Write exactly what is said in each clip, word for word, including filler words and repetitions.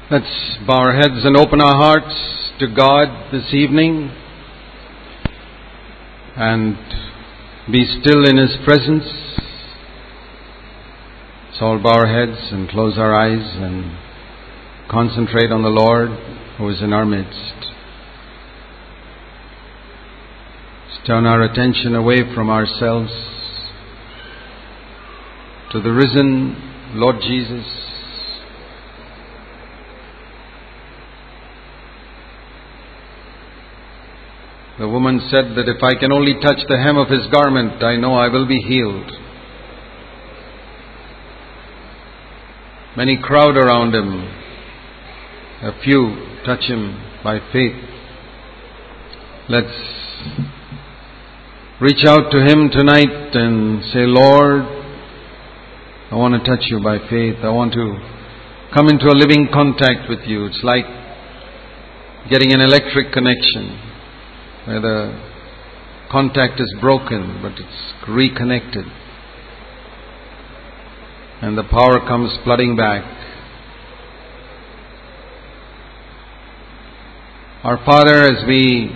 Let's bow our heads and open our hearts to God this evening and be still in His presence. Let's all bow our heads and close our eyes and concentrate on the Lord who is in our midst. Let's turn our attention away from ourselves to the risen Lord Jesus. The woman said that if I can only touch the hem of His garment, I know I will be healed. Many crowd around Him. A few touch Him by faith. Let's reach out to Him tonight and say, Lord, I want to touch You by faith. I want to come into a living contact with You. It's like getting an electric connection, where the contact is broken, but it's reconnected. And the power comes flooding back. Our Father, as we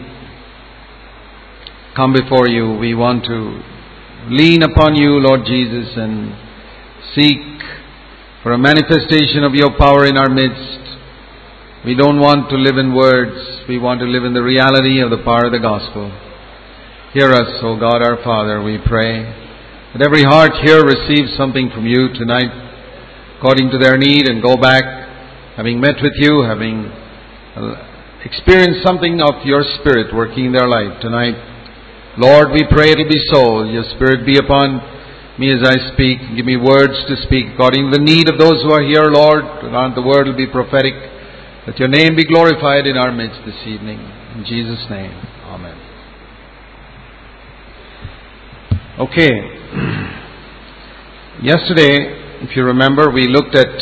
come before You, we want to lean upon You, Lord Jesus, and seek for a manifestation of Your power in our midst. We don't want to live in words. We want to live in the reality of the power of the gospel. Hear us, O God our Father, we pray, that every heart here receives something from You tonight, according to their need, and go back, having met with You, having experienced something of Your Spirit working in their life tonight. Lord, we pray it will be so. Your Spirit be upon me as I speak. Give me words to speak according to the need of those who are here, Lord. Grant the word will be prophetic. Let Your name be glorified in our midst this evening. In Jesus' name, amen. Okay. Yesterday, if you remember, we looked at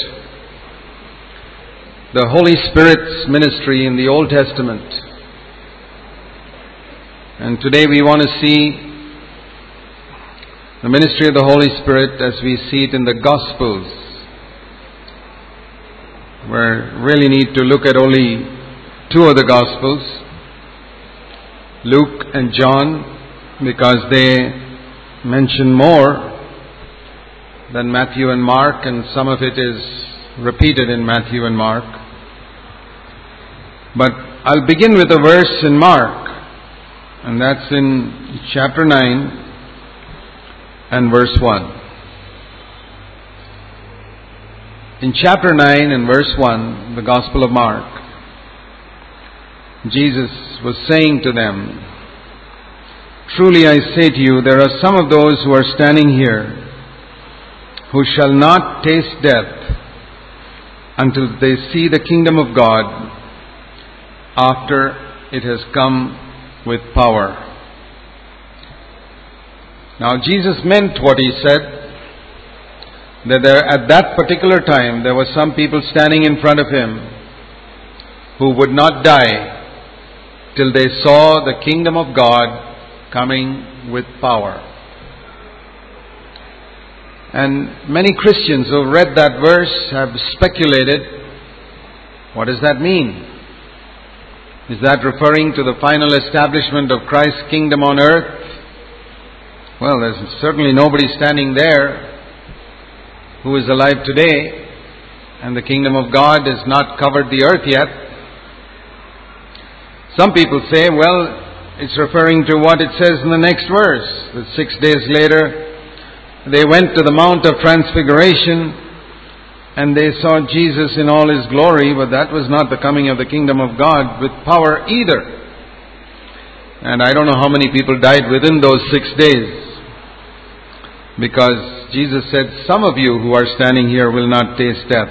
the Holy Spirit's ministry in the Old Testament. And today we want to see the ministry of the Holy Spirit as we see it in the Gospels. We really need to look at only two of the Gospels, Luke and John, because they mention more than Matthew and Mark, and some of it is repeated in Matthew and Mark. But I'll begin with a verse in Mark, and that's in chapter nine and verse one. In chapter nine and verse one, the Gospel of Mark, Jesus was saying to them, Truly I say to you, there are some of those who are standing here who shall not taste death until they see the kingdom of God after it has come with power. Now Jesus meant what He said, that there, at that particular time there were some people standing in front of Him who would not die till they saw the kingdom of God coming with power. And many Christians who have read that verse have speculated, what does that mean? Is that referring to the final establishment of Christ's kingdom on earth? Well, there's certainly nobody standing there who is alive today, and the kingdom of God has not covered the earth yet. Some people say, well, it's referring to what it says in the next verse, that six days later they went to the Mount of Transfiguration and they saw Jesus in all His glory, but that was not the coming of the kingdom of God with power either. And I don't know how many people died within those six days. Because Jesus said, some of you who are standing here will not taste death.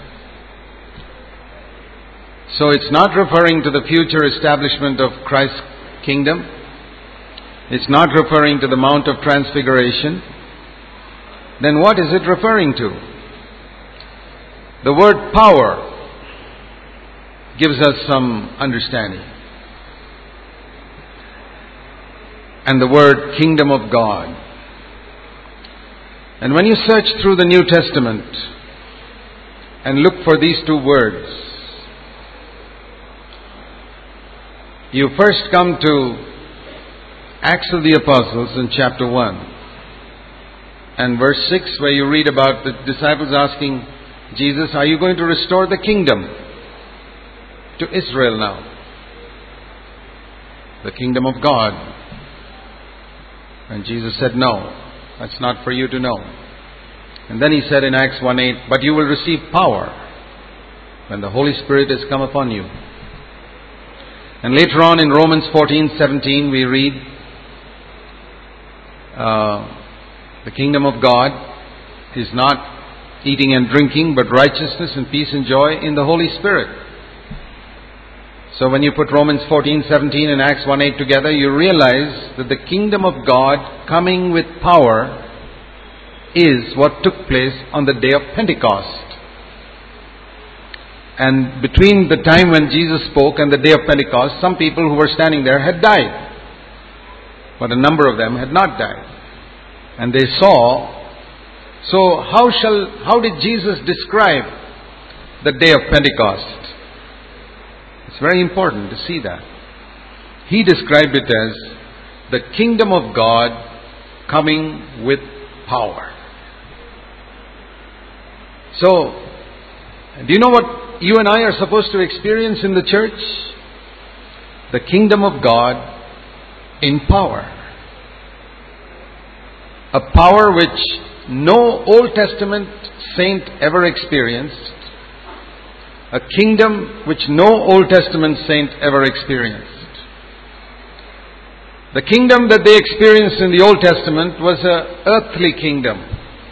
So it's not referring to the future establishment of Christ's kingdom. It's not referring to the Mount of Transfiguration. Then what is it referring to? The word power gives us some understanding. And the word kingdom of God. And when you search through the New Testament and look for these two words, You first come to Acts of the Apostles in chapter one and verse six, where you read about the disciples asking Jesus, are you going to restore the kingdom to Israel now? The kingdom of God. And Jesus said, no, that's not for you to know. And then he said in Acts one eight, but you will receive power when the Holy Spirit has come upon you. And later on in Romans fourteen seventeen we read, uh, the kingdom of God is not eating and drinking, but righteousness and peace and joy in the Holy Spirit. So when you put Romans fourteen seventeen and Acts one eight together, you realize that the kingdom of God coming with power is what took place on the day of Pentecost. And between the time when Jesus spoke and the day of Pentecost, some people who were standing there had died. But a number of them had not died. And they saw. So how shall, how did Jesus describe the day of Pentecost? It's very important to see that. He described it as the kingdom of God coming with power. So, do you know what you and I are supposed to experience in the church? The kingdom of God in power. A power which no Old Testament saint ever experienced. A kingdom which no Old Testament saint ever experienced. The kingdom that they experienced in the Old Testament was an earthly kingdom.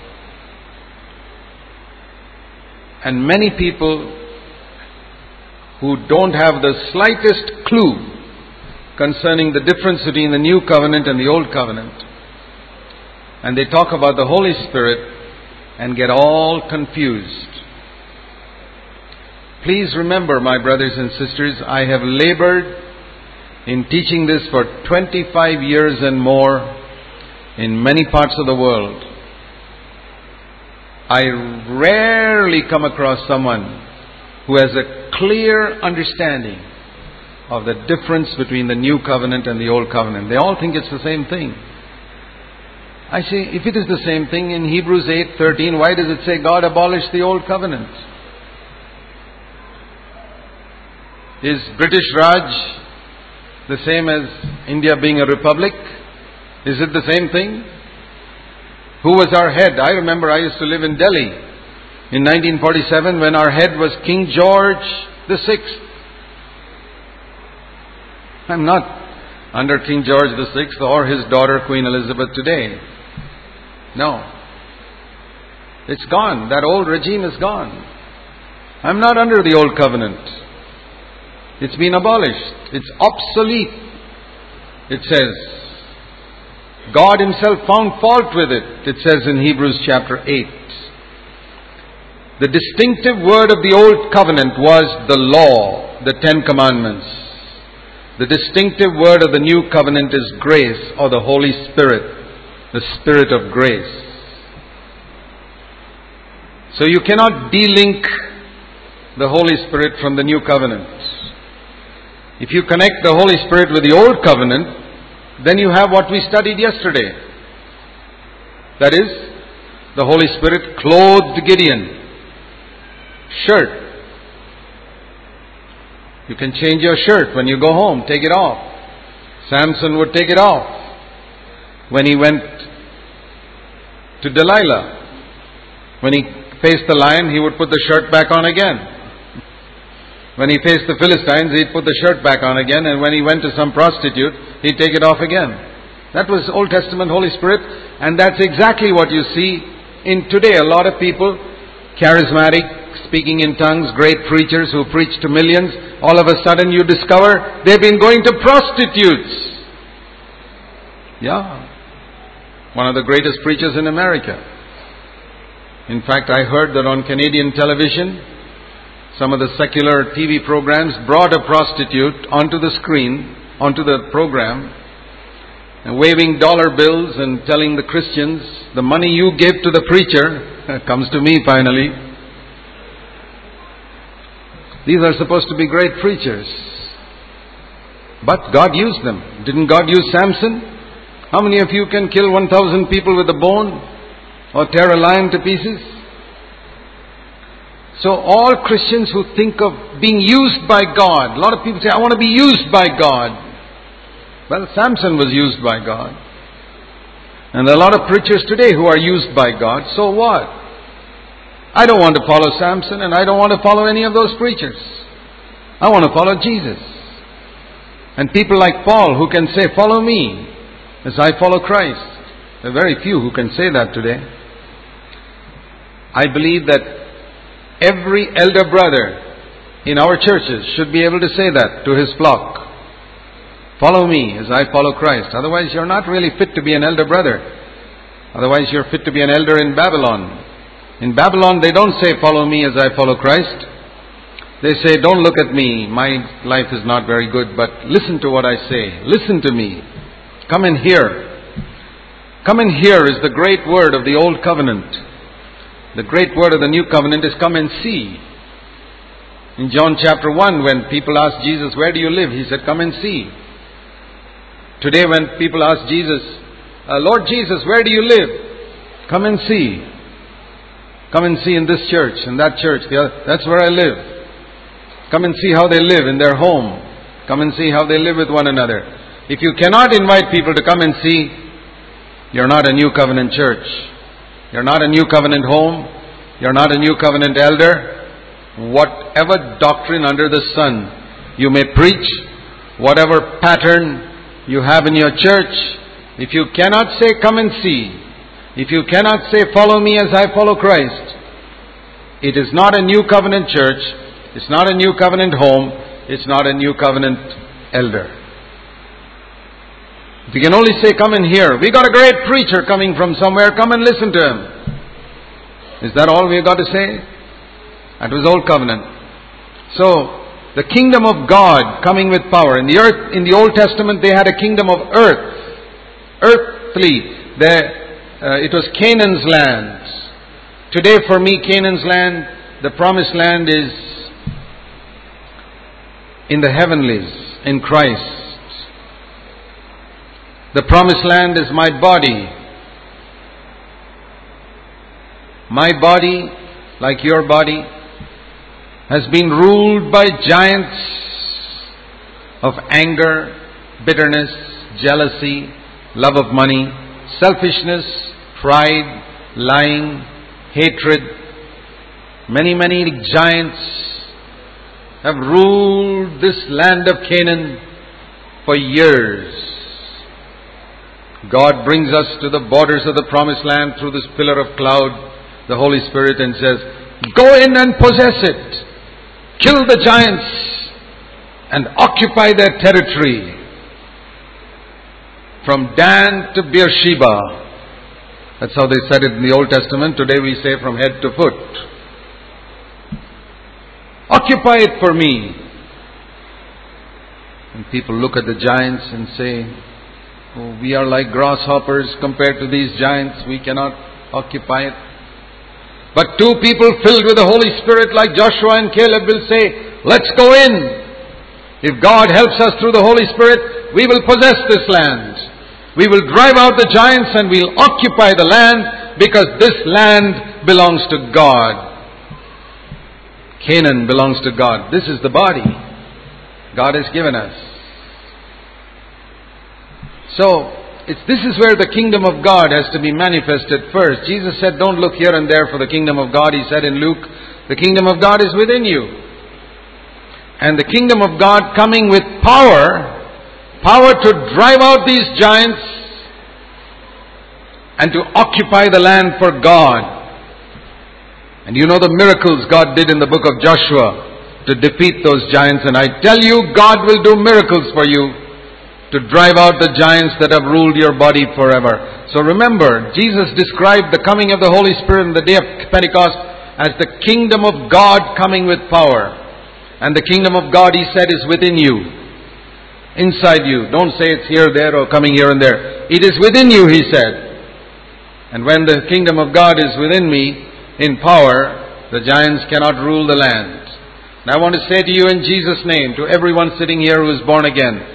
And many people who don't have the slightest clue concerning the difference between the New Covenant and the Old Covenant, and they talk about the Holy Spirit and get all confused. Please remember, my brothers and sisters, I have labored in teaching this for twenty-five years and more in many parts of the world. I rarely come across someone who has a clear understanding of the difference between the New Covenant and the Old Covenant. They all think it's the same thing. I say, if it is the same thing, in Hebrews eight thirteen, why does it say God abolished the Old Covenant? Is British Raj the same as India being a republic? Is it the same thing? Who was our head? I remember I used to live in Delhi in nineteen forty-seven when our head was King George the sixth. I'm not under King George the sixth or his daughter Queen Elizabeth today. No. It's gone. That old regime is gone. I'm not under the Old Covenant. It's been abolished. It's obsolete. It says. God Himself found fault with it. It says in Hebrews chapter eight. The distinctive word of the Old Covenant was the law, the Ten Commandments. The distinctive word of the New Covenant is grace, or the Holy Spirit, the Spirit of grace. So you cannot de-link the Holy Spirit from the New Covenant. If you connect the Holy Spirit with the Old Covenant, then you have what we studied yesterday. That is, the Holy Spirit clothed Gideon. Shirt. You can change your shirt when you go home. Take it off. Samson would take it off when he went to Delilah. When he faced the lion, he would put the shirt back on again. When he faced the Philistines, he'd put the shirt back on again. And when he went to some prostitute, he'd take it off again. That was Old Testament Holy Spirit. And that's exactly what you see in today. A lot of people, charismatic, speaking in tongues, great preachers who preach to millions, all of a sudden you discover they've been going to prostitutes. Yeah. One of the greatest preachers in America. In fact, I heard that on Canadian television, some of the secular T V programs brought a prostitute onto the screen, onto the program, and waving dollar bills and telling the Christians, the money you give to the preacher comes to me finally. These are supposed to be great preachers. But God used them. Didn't God use Samson? How many of you can kill one thousand people with a bone or tear a lion to pieces? So all Christians who think of being used by God, a lot of people say, I want to be used by God. Well, Samson was used by God. And a lot of preachers today who are used by God, so what? I don't want to follow Samson and I don't want to follow any of those preachers. I want to follow Jesus. And people like Paul who can say, follow me as I follow Christ. There are very few who can say that today. I believe that every elder brother in our churches should be able to say that to his flock. Follow me as I follow Christ. Otherwise you're not really fit to be an elder brother. Otherwise you're fit to be an elder in Babylon. In Babylon they don't say follow me as I follow Christ. They say don't look at me, my life is not very good, but listen to what I say. Listen to me. Come and hear. Come and hear is the great word of the old covenant. The great word of the new covenant is come and see. In John chapter one, when people asked Jesus, where do you live? He said, come and see. Today when people ask Jesus, uh, Lord Jesus, where do you live? Come and see. Come and see in this church, in that church. The other, that's where I live. Come and see how they live in their home. Come and see how they live with one another. If you cannot invite people to come and see, you're not a new covenant church. You're not a new covenant home. You're not a new covenant elder. Whatever doctrine under the sun you may preach, whatever pattern you have in your church, if you cannot say come and see, if you cannot say follow me as I follow Christ, it is not a new covenant church, it's not a new covenant home, it's not a new covenant elder. If you can only say come and hear, we got a great preacher coming from somewhere, come and listen to him. Is that all we got to say? That was old covenant. So, the kingdom of God coming with power. In the earth, in the Old Testament, they had a kingdom of earth. Earthly. There, uh, it was Canaan's land. Today for me, Canaan's land, the promised land is in the heavenlies, in Christ. The promised land is my body. My body, like your body, has been ruled by giants of anger, bitterness, jealousy, love of money, selfishness, pride, lying, hatred. Many, many giants have ruled this land of Canaan for years. God brings us to the borders of the promised land through this pillar of cloud, the Holy Spirit, and says, go in and possess it. Kill the giants and occupy their territory. From Dan to Beersheba. That's how they said it in the Old Testament. Today we say from head to foot. Occupy it for me. And people look at the giants and say, oh, we are like grasshoppers compared to these giants. We cannot occupy it. But two people filled with the Holy Spirit like Joshua and Caleb will say, let's go in. If God helps us through the Holy Spirit, we will possess this land. We will drive out the giants and we'll occupy the land because this land belongs to God. Canaan belongs to God. This is the body God has given us. So, it's, this is where the kingdom of God has to be manifested first. Jesus said, don't look here and there for the kingdom of God. He said in Luke, the kingdom of God is within you. And the kingdom of God coming with power, power to drive out these giants and to occupy the land for God. And you know the miracles God did in the book of Joshua to defeat those giants. And I tell you, God will do miracles for you to drive out the giants that have ruled your body forever. So remember, Jesus described the coming of the Holy Spirit on the day of Pentecost as the kingdom of God coming with power. And the kingdom of God, He said, is within you. Inside you. Don't say it's here, there, or coming here and there. It is within you, He said. And when the kingdom of God is within me, in power, the giants cannot rule the land. And I want to say to you in Jesus' name, to everyone sitting here who is born again,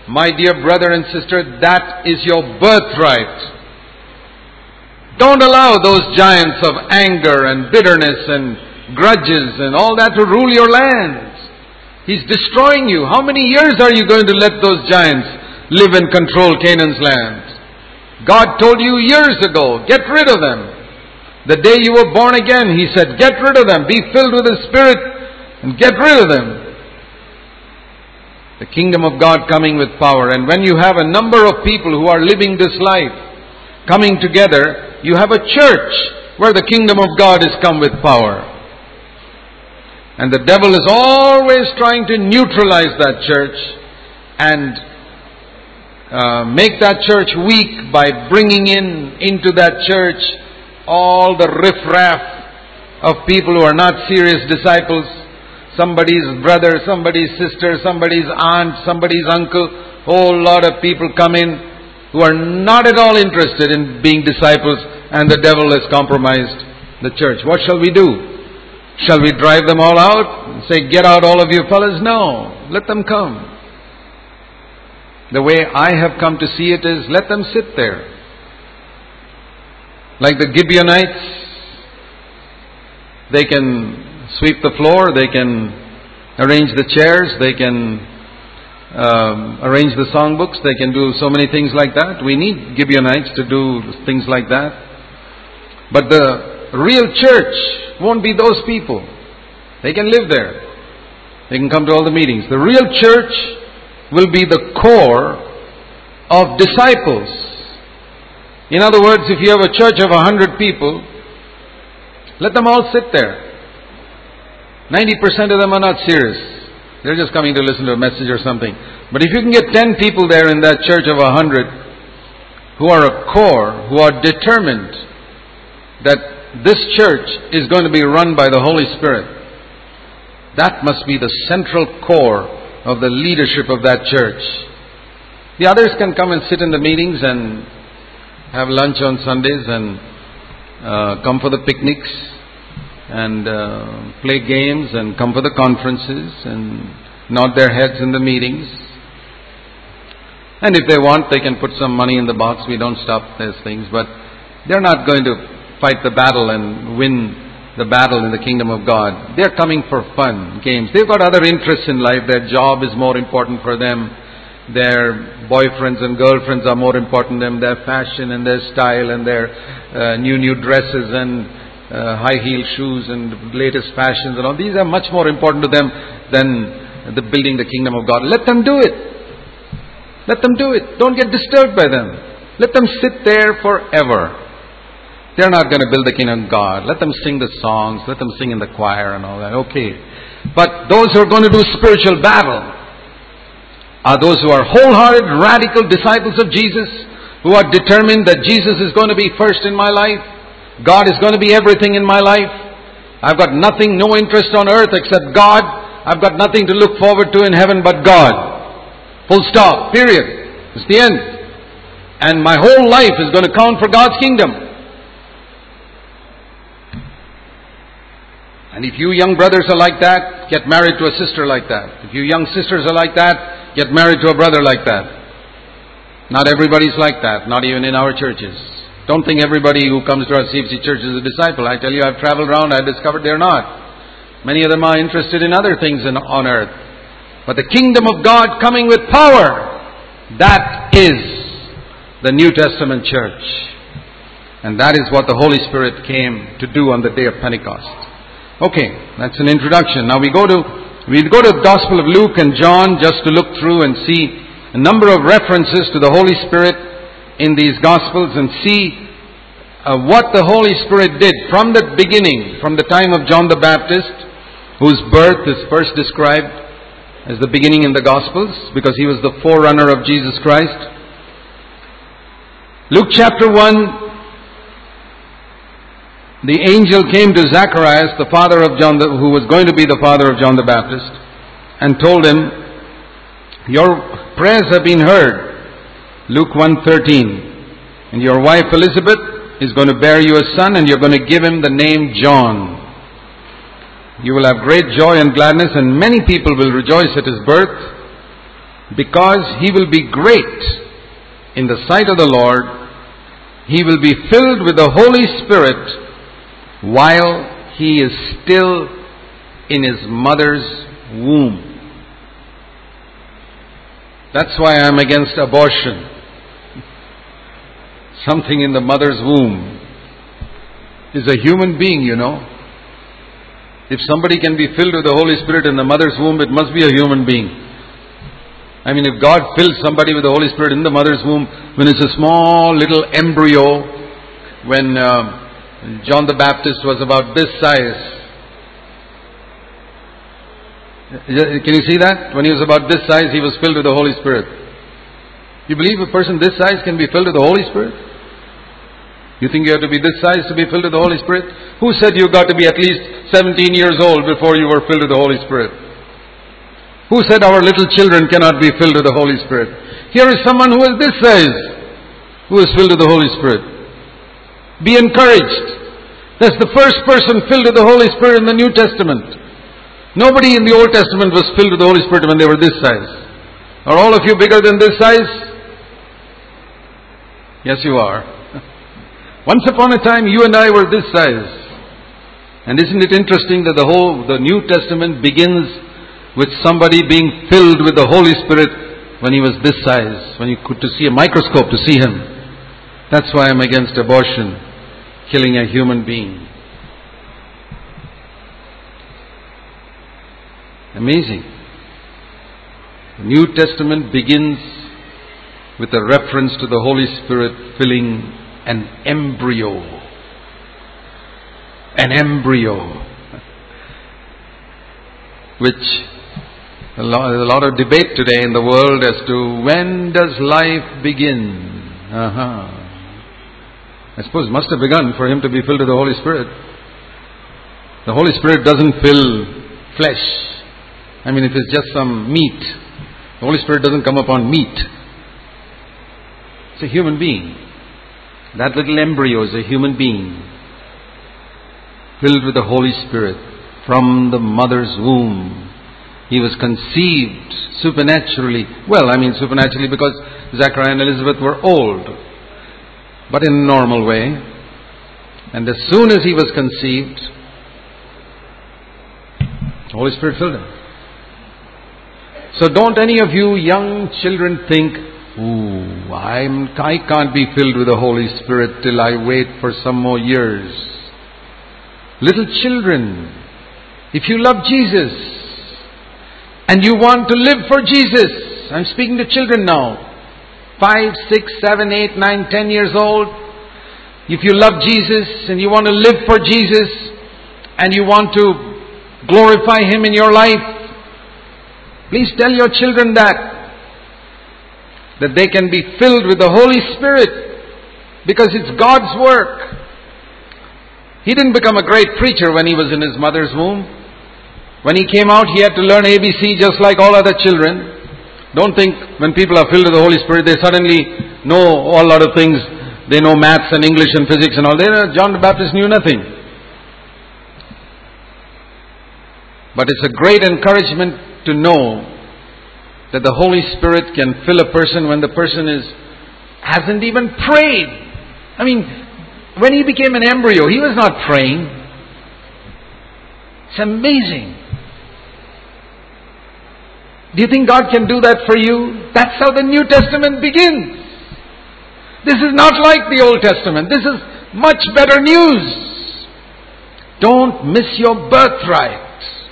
My dear brother and sister, that is your birthright. Don't allow those giants of anger and bitterness and grudges and all that to rule your lands. He's destroying you. How many years are you going to let those giants live and control Canaan's land? God told you years ago, get rid of them. The day you were born again, He said, get rid of them. Be filled with the Spirit and get rid of them. The kingdom of God coming with power. And when you have a number of people who are living this life coming together, you have a church where the kingdom of God is come with power. And the devil is always trying to neutralize that church and uh, make that church weak by bringing in into that church all the riffraff of people who are not serious disciples. Somebody's brother, somebody's sister, somebody's aunt, somebody's uncle. Whole lot of people come in who are not at all interested in being disciples, and the devil has compromised the church. What shall we do? Shall we drive them all out and say, get out all of you fellas? No, let them come. The way I have come to see it is, let them sit there. Like the Gibeonites, they can sweep the floor, they can arrange the chairs, they can um, arrange the songbooks, they can do so many things like that. We need Gibeonites to do things like that. But the real church won't be those people. They can live there. They can come to all the meetings. The real church will be the core of disciples. In other words, if you have a church of a hundred people, let them all sit there. Ninety percent of them are not serious. They're just coming to listen to a message or something. But if you can get ten people there in that church of a hundred who are a core, who are determined that this church is going to be run by the Holy Spirit, that must be the central core of the leadership of that church. The others can come and sit in the meetings and have lunch on Sundays and uh, come for the picnics and uh, play games and come for the conferences and nod their heads in the meetings. And if they want, they can put some money in the box. We don't stop those things. But they're not going to fight the battle and win the battle in the kingdom of God. They're coming for fun, games. They've got other interests in life. Their job is more important for them. Their boyfriends and girlfriends are more important to them. Their fashion and their style and their uh, new, new dresses and uh, high heel shoes and latest fashions and all. These are much more important to them than the building the kingdom of God. Let them do it. Let them do it. Don't get disturbed by them. Let them sit there forever. They're not going to build the kingdom of God. Let them sing the songs. Let them sing in the choir and all that. Okay. But those who are going to do spiritual battle are those who are wholehearted, radical disciples of Jesus, who are determined that Jesus is going to be first in my life. God is going to be everything in my life. I've got nothing, no interest on earth except God. I've got nothing to look forward to in heaven but God. Full stop. Period. It's the end. And my whole life is going to count for God's kingdom. And if you young brothers are like that, get married to a sister like that. If you young sisters are like that, get married to a brother like that. Not everybody's like that, not even in our churches. Don't think everybody who comes to our C F C church is a disciple. I tell you, I've traveled around, I discovered they're not. Many of them are interested in other things in, on earth. But the kingdom of God coming with power, that is the New Testament church. And that is what the Holy Spirit came to do on the day of Pentecost. Okay, that's an introduction. Now we go to we go to the Gospel of Luke and John just to look through and see a number of references to the Holy Spirit in these Gospels and see uh, what the Holy Spirit did from the beginning, from the time of John the Baptist, whose birth is first described as the beginning in the Gospels because he was the forerunner of Jesus Christ. Luke chapter one. The angel came to Zacharias, the father of John, the, who was going to be the father of John the Baptist, and told him, your prayers have been heard. Luke one thirteen. And your wife Elizabeth is going to bear you a son, and you're going to give him the name John. You will have great joy and gladness, and many people will rejoice at his birth, because he will be great in the sight of the Lord, he will be filled with the Holy Spirit while he is still in his mother's womb. That's why I am against abortion. Something in the mother's womb is a human being, you know. If somebody can be filled with the Holy Spirit in the mother's womb, it must be a human being. I mean, if God fills somebody with the Holy Spirit in the mother's womb, when it's a small little embryo, when uh, John the Baptist was about this size. Can you see that? When he was about this size, he was filled with the Holy Spirit. You believe a person this size can be filled with the Holy Spirit? You think you have to be this size to be filled with the Holy Spirit? Who said you got to be at least seventeen years old before you were filled with the Holy Spirit? Who said our little children cannot be filled with the Holy Spirit? Here is someone who is this size, who is filled with the Holy Spirit. Be encouraged. That's the first person filled with the Holy Spirit in the New Testament. Nobody in the Old Testament was filled with the Holy Spirit when they were this size. Are all of you bigger than this size? Yes, you are. Once upon a time, you and I were this size. And isn't it interesting that the whole, the New Testament begins with somebody being filled with the Holy Spirit when he was this size, when you could to see a microscope to see him. That's why I'm against abortion, killing a human being. Amazing. The New Testament begins with a reference to the Holy Spirit filling an embryo. An embryo. Which a lot, there's a lot of debate today in the world as to when does life begin. Uh-huh. I suppose it must have begun for him to be filled with the Holy Spirit. The Holy Spirit doesn't fill flesh. I mean, if it's just some meat, the Holy Spirit doesn't come upon meat. It's a human being. That little embryo is a human being filled with the Holy Spirit from the mother's womb. He was conceived supernaturally. Well, I mean supernaturally because Zachariah and Elizabeth were old, but in a normal way. And as soon as he was conceived, the Holy Spirit filled him. So don't any of you young children think, ooh, I'm, I can't be filled with the Holy Spirit till I wait for some more years. Little children, if you love Jesus and you want to live for Jesus, I'm speaking to children now, five, six, seven, eight, nine, ten years old. If you love Jesus and you want to live for Jesus and you want to glorify Him in your life, please tell your children that. That they can be filled with the Holy Spirit because it's God's work. He didn't become a great preacher when he was in his mother's womb. When he came out, he had to learn A B C just like all other children. Don't think when people are filled with the Holy Spirit, they suddenly know a lot of things. They know maths and English and physics and all. They, John the Baptist knew nothing. But it's a great encouragement to know that the Holy Spirit can fill a person when the person is hasn't even prayed. I mean, when he became an embryo, he was not praying. It's amazing. Do you think God can do that for you? That's how the New Testament begins. This is not like the Old Testament. This is much better news. Don't miss your birthright.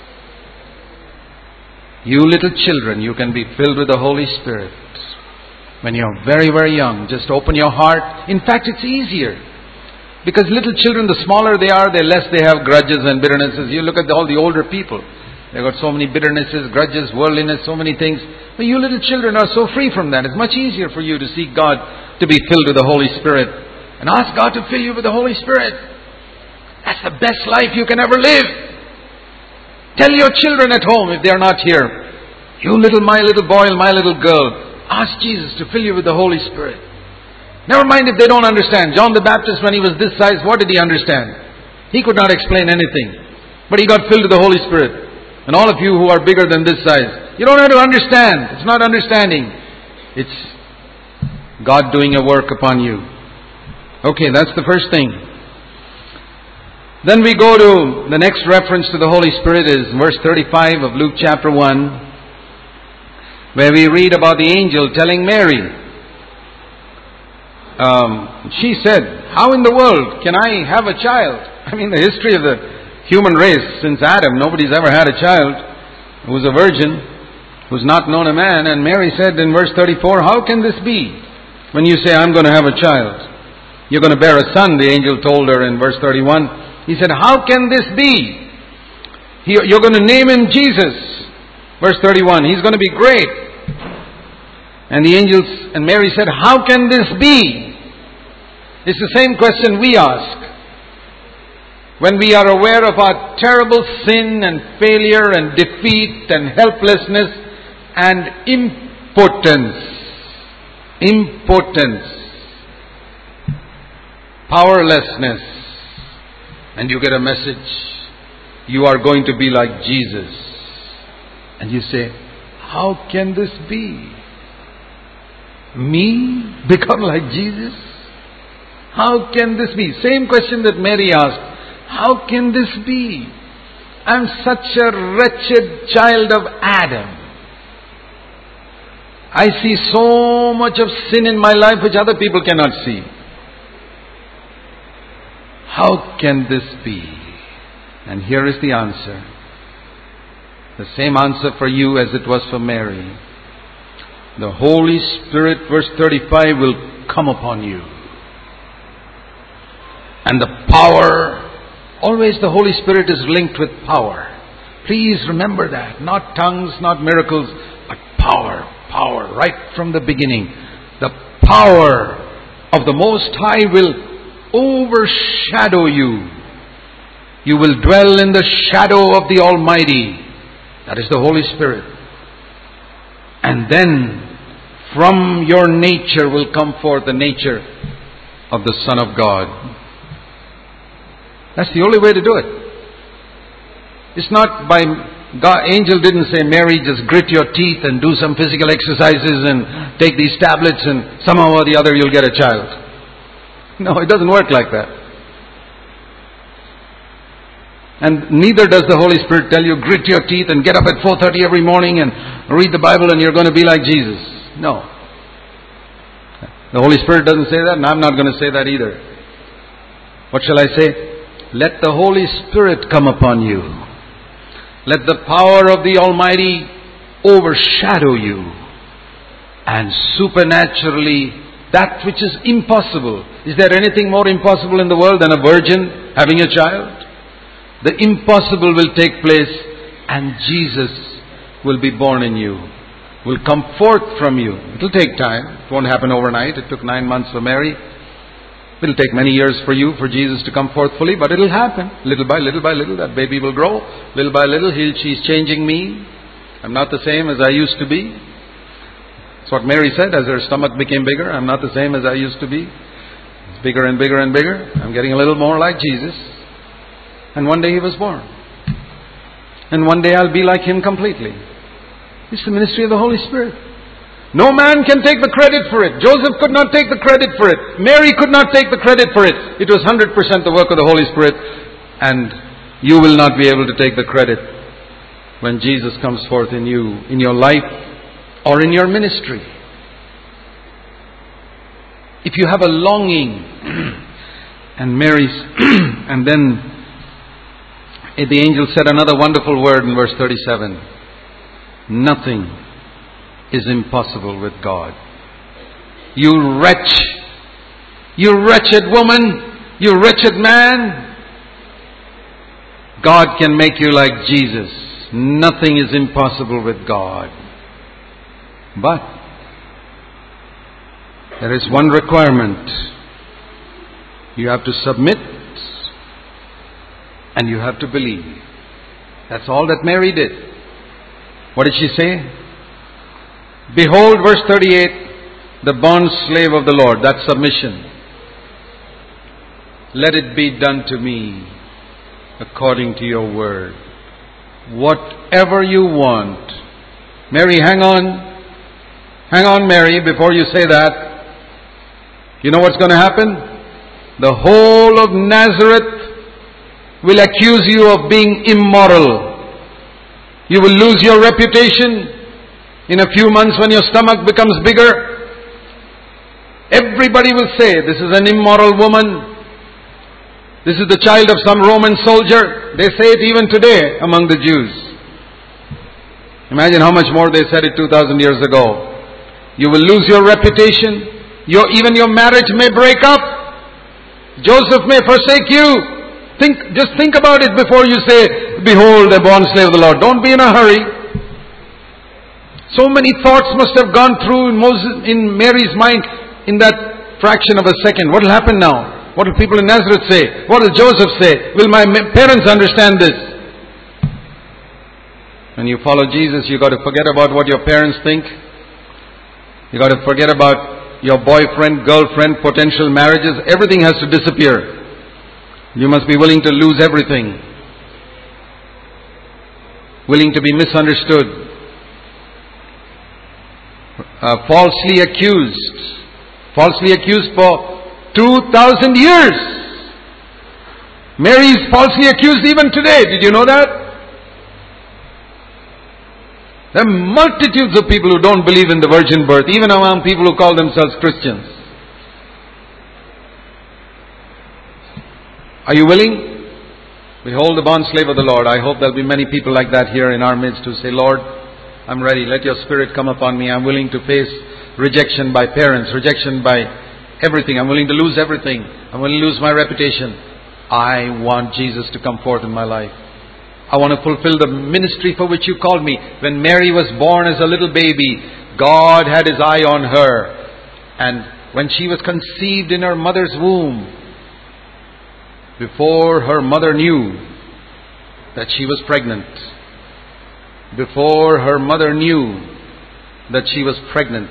You little children, you can be filled with the Holy Spirit. When you're very, very young, just open your heart. In fact, it's easier. Because little children, the smaller they are, the less they have grudges and bitternesses. You look at all the older people. They've got so many bitternesses, grudges, worldliness, so many things. But you little children are so free from that. It's much easier for you to seek God to be filled with the Holy Spirit. And ask God to fill you with the Holy Spirit. That's the best life you can ever live. Tell your children at home if they are not here, you little, my little boy and my little girl, ask Jesus to fill you with the Holy Spirit. Never mind if they don't understand. John the Baptist, when he was this size, what did he understand? He could not explain anything. But he got filled with the Holy Spirit. And all of you who are bigger than this size, You don't have to understand. It's not understanding. It's God doing a work upon you. Okay, that's the first thing. Then we go to the next reference to the Holy Spirit is verse thirty-five of Luke chapter one, where we read about the angel telling Mary. Um, she said, how in the world can I have a child? I mean, the history of the human race since Adam, nobody's ever had a child who was a virgin, who's not known a man. And Mary said in verse thirty-four, how can this be? When you say, I'm going to have a child, you're going to bear a son, the angel told her in verse thirty-one. He said, how can this be? He, you're going to name him Jesus. Verse thirty-one, he's going to be great. And the angels and Mary said, how can this be? It's the same question we ask. When we are aware of our terrible sin and failure and defeat and helplessness and impotence. Impotence. Powerlessness. And you get a message. You are going to be like Jesus. And you say, how can this be? Me become like Jesus? How can this be? Same question that Mary asked. How can this be? I'm such a wretched child of Adam. I see so much of sin in my life which other people cannot see. How can this be? And here is the answer. The same answer for you as it was for Mary. The Holy Spirit, verse thirty-five, will come upon you. And the power, always the Holy Spirit is linked with power. Please remember that. Not tongues, not miracles, but power. Power, right from the beginning. The power of the Most High will overshadow you. You will dwell in the shadow of the Almighty. That is the Holy Spirit. And then from your nature will come forth the nature of the Son of God. That's the only way to do it. It's not by God. Angel didn't say, Mary, just grit your teeth and do some physical exercises and take these tablets and somehow or the other you'll get a child. No, it doesn't work like that. And neither does the Holy Spirit tell you, grit your teeth and get up at four thirty every morning and read the Bible and you're going to be like Jesus. No. The Holy Spirit doesn't say that, and I'm not going to say that either. What shall I say? Let the Holy Spirit come upon you. Let the power of the Almighty overshadow you. And supernaturally, that which is impossible. Is there anything more impossible in the world than a virgin having a child? The impossible will take place and Jesus will be born in you. Will come forth from you. It will take time. It won't happen overnight. It took nine months for Mary. It will take many years for you, for Jesus to come forth fully, but it will happen. Little by little by little, that baby will grow. Little by little, he'll, she's changing me. I'm not the same as I used to be. That's what Mary said as her stomach became bigger. I'm not the same as I used to be. It's bigger and bigger and bigger. I'm getting a little more like Jesus. And one day he was born. And one day I'll be like him completely. It's the ministry of the Holy Spirit. No man can take the credit for it. Joseph could not take the credit for it. Mary could not take the credit for it. It was one hundred percent the work of the Holy Spirit. And you will not be able to take the credit when Jesus comes forth in you, in your life or in your ministry. If you have a longing, and Mary's, and then the angel said another wonderful word in verse thirty-seven. Nothing is impossible with God. You wretch, you wretched woman, you wretched man, God can make you like Jesus. Nothing is impossible with God. But there is one requirement. You have to submit and you have to believe. That's all that Mary did. What did she say? Behold, verse thirty-eight, the bond slave of the Lord. That's submission. Let it be done to me according to your word. Whatever you want, Mary, hang on. Hang on, Mary, before you say that. You know what's going to happen? The whole of Nazareth will accuse you of being immoral. You will lose your reputation in a few months when your stomach becomes bigger. Everybody will say, this is an immoral woman. This is the child of some Roman soldier. They say it even today among the Jews. Imagine how much more they said it two thousand years ago. You will lose your reputation. Your, even your marriage may break up. Joseph may forsake you. Think, just think about it before you say, behold, a born slave of the Lord. Don't be in a hurry. So many thoughts must have gone through in, Moses, in Mary's mind in that fraction of a second. What will happen now? What will people in Nazareth say? What will Joseph say? Will my parents understand this? When you follow Jesus, you got to forget about what your parents think. You got to forget about your boyfriend, girlfriend, potential marriages. Everything has to disappear. You must be willing to lose everything. Willing to be misunderstood. Uh, falsely accused. Falsely accused for two thousand years. Mary is falsely accused even today. Did you know that? There are multitudes of people who don't believe in the virgin birth, even among people who call themselves Christians. Are you willing? Behold the bond slave of the Lord. I hope there will be many people like that here in our midst who say, Lord, I'm ready. Let your Spirit come upon me. I'm willing to face rejection by parents, rejection by everything. I'm willing to lose everything. I'm willing to lose my reputation. I want Jesus to come forth in my life. I want to fulfill the ministry for which you called me. When Mary was born as a little baby, God had His eye on her. And when she was conceived in her mother's womb, before her mother knew that she was pregnant, before her mother knew that she was pregnant,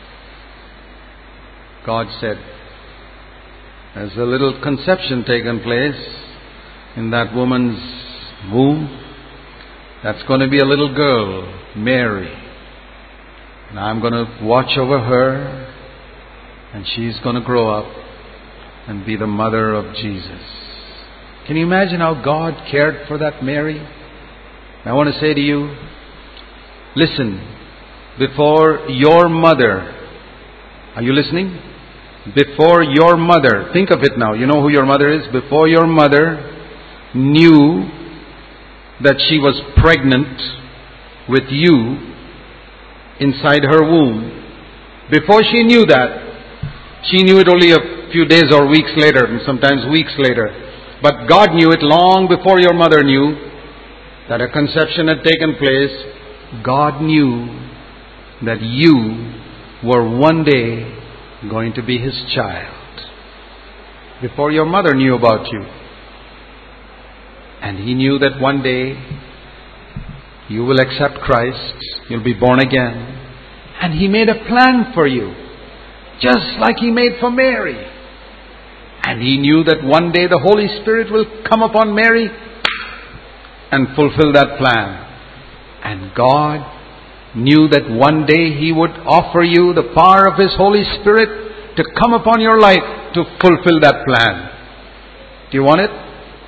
God said, there's a little conception taken place in that woman's womb. That's going to be a little girl, Mary. And I'm going to watch over her, and she's going to grow up and be the mother of Jesus. Can you imagine how God cared for that Mary? I want to say to you, listen, before your mother, are you listening? Before your mother, think of it now, you know who your mother is? Before your mother knew that she was pregnant with you inside her womb, before she knew that, she knew it only a few days or weeks later, and sometimes weeks later. But God knew it long before your mother knew that a conception had taken place. God knew that you were one day going to be His child. Before your mother knew about you. And He knew that one day you will accept Christ, you'll be born again. And He made a plan for you, just like He made for Mary. And He knew that one day the Holy Spirit will come upon Mary and fulfill that plan. And God knew that one day He would offer you the power of His Holy Spirit to come upon your life to fulfill that plan. Do you want it?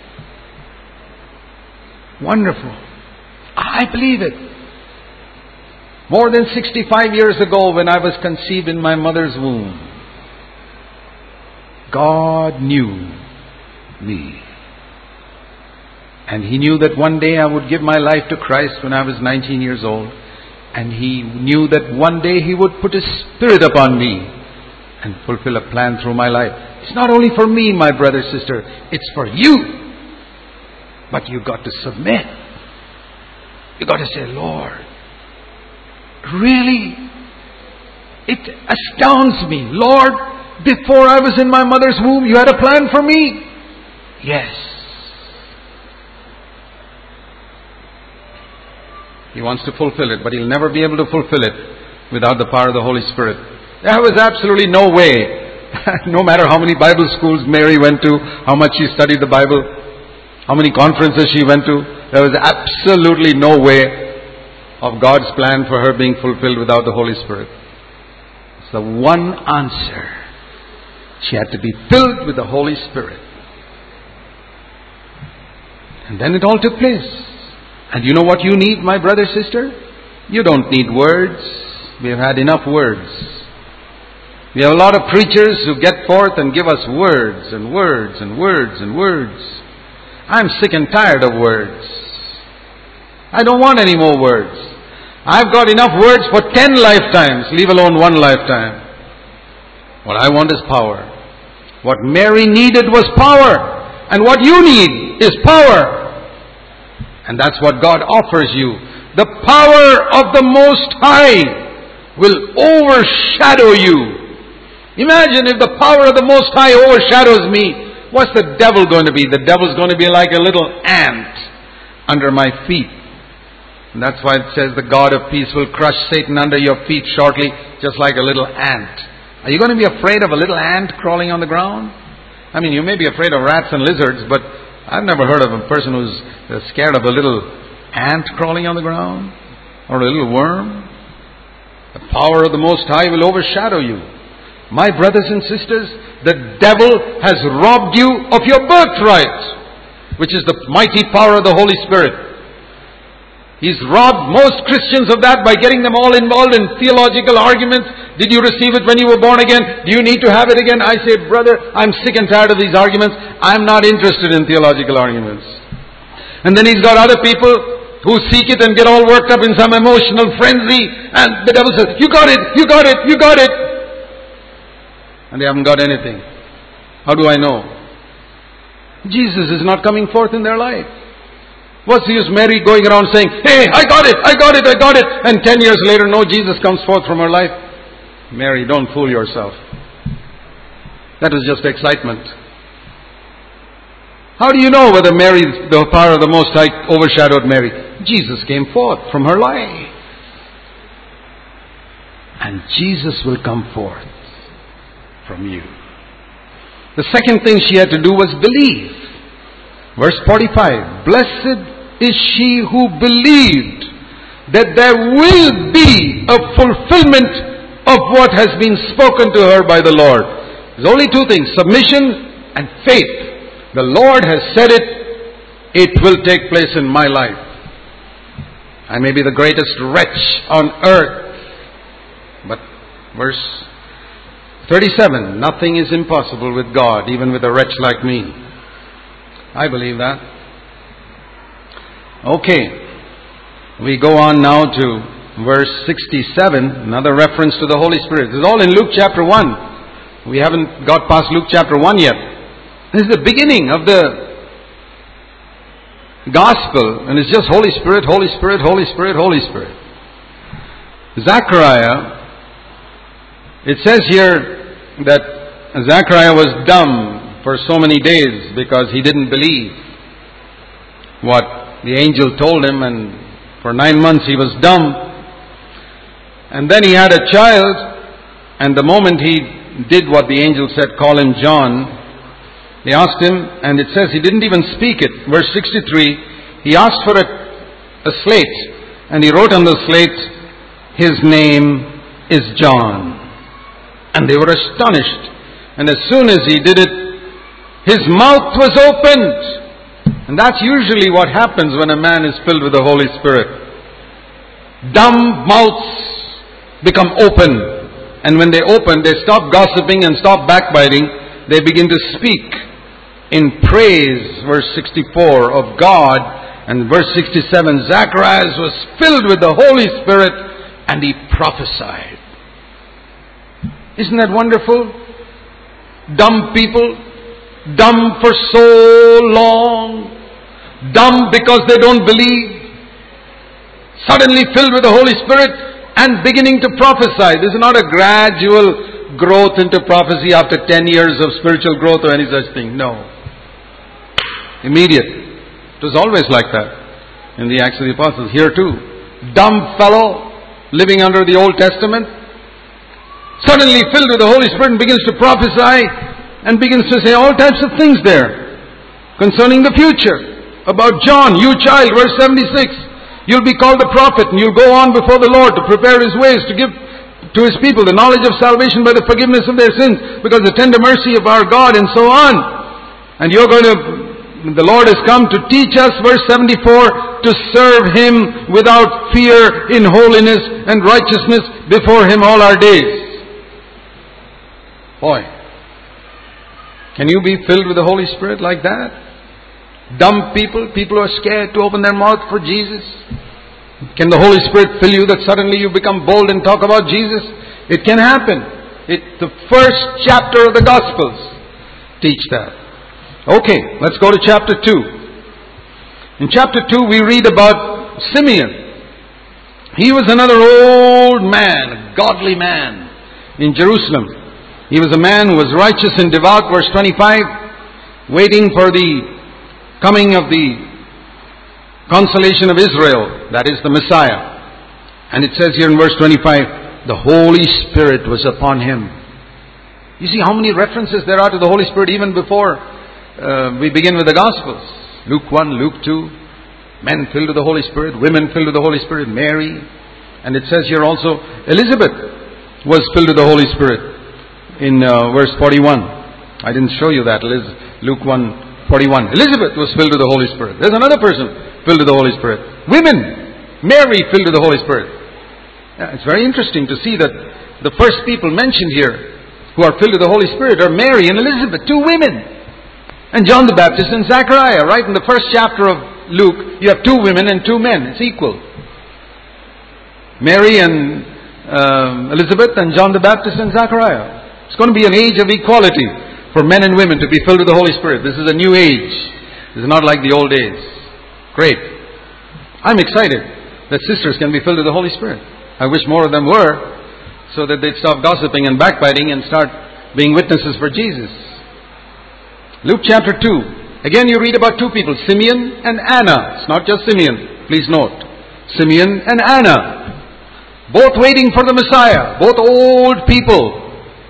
Wonderful. I believe it. More than sixty-five years ago, when I was conceived in my mother's womb, God knew me. And He knew that one day I would give my life to Christ when I was nineteen years old. And He knew that one day He would put His Spirit upon me and fulfill a plan through my life. It's not only for me, my brother, sister. It's for you. But you've got to submit. You've got to say, Lord, really? It astounds me. Lord, before I was in my mother's womb, you had a plan for me? Yes. He wants to fulfill it, but He'll never be able to fulfill it without the power of the Holy Spirit. There was absolutely no way, no matter how many Bible schools Mary went to, how much she studied the Bible, how many conferences she went to, there was absolutely no way of God's plan for her being fulfilled without the Holy Spirit? It's the one answer. She had to be filled with the Holy Spirit. And then it all took place. And you know what you need, my brother, sister? You don't need words. We have had enough words. We have a lot of preachers who get forth and give us words and words and words and words. I'm sick and tired of words. I don't want any more words. I've got enough words for ten lifetimes, leave alone one lifetime. What I want is power. What Mary needed was power. And what you need is power. And that's what God offers you. The power of the Most High will overshadow you. Imagine if the power of the Most High overshadows me. What's the devil going to be? The devil's going to be like a little ant under my feet. And that's why it says the God of peace will crush Satan under your feet shortly, just like a little ant. Are you going to be afraid of a little ant crawling on the ground? I mean, you may be afraid of rats and lizards, but I've never heard of a person who's scared of a little ant crawling on the ground or a little worm. The power of the Most High will overshadow you. My brothers and sisters, the devil has robbed you of your birthright, which is the mighty power of the Holy Spirit. He's robbed most Christians of that by getting them all involved in theological arguments. Did you receive it when you were born again? Do you need to have it again? I say, brother, I'm sick and tired of these arguments. I'm not interested in theological arguments. And then he's got other people who seek it and get all worked up in some emotional frenzy. And the devil says, you got it, you got it, you got it. And they haven't got anything. How do I know? Jesus is not coming forth in their life. What's the use Mary going around saying, hey, I got it, I got it, I got it. And ten years later, no, Jesus comes forth from her life. Mary, don't fool yourself. That was just excitement. How do you know whether Mary, the power of the Most High overshadowed Mary? Jesus came forth from her life. And Jesus will come forth from you. The second thing she had to do was believe. Verse forty-five, blessed is she who believed that there will be a fulfillment of what has been spoken to her by the Lord. There's only two things, submission and faith. The Lord has said it, it will take place in my life. I may be the greatest wretch on earth. But verse thirty-seven, nothing is impossible with God, even with a wretch like me. I believe that. Okay. We go on now to verse sixty-seven, another reference to the Holy Spirit. This is all in Luke chapter one. We haven't got past Luke chapter one yet. This is the beginning of the gospel, and it's just Holy Spirit, Holy Spirit, Holy Spirit, Holy Spirit. Zechariah, it says here that Zechariah was dumb for so many days because he didn't believe what the angel told him, and for nine months he was dumb. And then he had a child, and the moment he did what the angel said, call him John, they asked him, and it says he didn't even speak it. Verse sixty-three, he asked for a, a slate, and he wrote on the slate, his name is John. And they were astonished. And as soon as he did it, his mouth was opened. And that's usually what happens when a man is filled with the Holy Spirit. Dumb mouths become open. And when they open, they stop gossiping and stop backbiting. They begin to speak in praise, verse sixty-four, of God. And verse sixty-seven, Zacharias was filled with the Holy Spirit and he prophesied. Isn't that wonderful? Dumb people, dumb for so long, dumb because they don't believe, suddenly filled with the Holy Spirit and beginning to prophesy. This is not a gradual growth into prophecy after ten years of spiritual growth or any such thing. No. Immediate. It was always like that in the Acts of the Apostles. Here too. Dumb fellow living under the Old Testament, suddenly filled with the Holy Spirit and begins to prophesy and begins to say all types of things there concerning the future. About John, you child, verse seventy-six. You'll be called a prophet, and you'll go on before the Lord to prepare His ways, to give to His people the knowledge of salvation by the forgiveness of their sins, because the tender mercy of our God, and so on. And you're going to, the Lord has come to teach us, verse seventy-four, to serve Him without fear in holiness and righteousness before Him all our days. Boy, can you be filled with the Holy Spirit like that? Dumb people, people who are scared to open their mouth for Jesus. Can the Holy Spirit fill you that suddenly you become bold and talk about Jesus? It can happen. It, the first chapter of the Gospels teach that. Okay, let's go to chapter two. In chapter two we read about Simeon. He was another old man, a godly man in Jerusalem. He was a man who was righteous and devout, verse twenty-five, waiting for the coming of the consolation of Israel, that is the Messiah. And it says here in verse twenty-five, the Holy Spirit was upon him. You see how many references there are to the Holy Spirit even before uh, we begin with the Gospels. Luke one, Luke two, men filled with the Holy Spirit, women filled with the Holy Spirit, Mary. And it says here also, Elizabeth was filled with the Holy Spirit in uh, verse forty-one. I didn't show you that. Luke one, forty-one. Elizabeth was filled with the Holy Spirit. There's another person filled with the Holy Spirit. Women, Mary filled with the Holy Spirit. Yeah, it's very interesting to see that the first people mentioned here who are filled with the Holy Spirit are Mary and Elizabeth, two women. And John the Baptist and Zachariah. Right in the first chapter of Luke, you have two women and two men. It's equal. Mary and um, Elizabeth and John the Baptist and Zachariah. It's going to be an age of equality for men and women to be filled with the Holy Spirit. This is a new age. This is not like the old days. Great. I'm excited that sisters can be filled with the Holy Spirit. I wish more of them were, so that they'd stop gossiping and backbiting and start being witnesses for Jesus. Luke chapter two. Again you read about two people, Simeon and Anna. It's not just Simeon. Please note. Simeon and Anna. Both waiting for the Messiah. Both old people.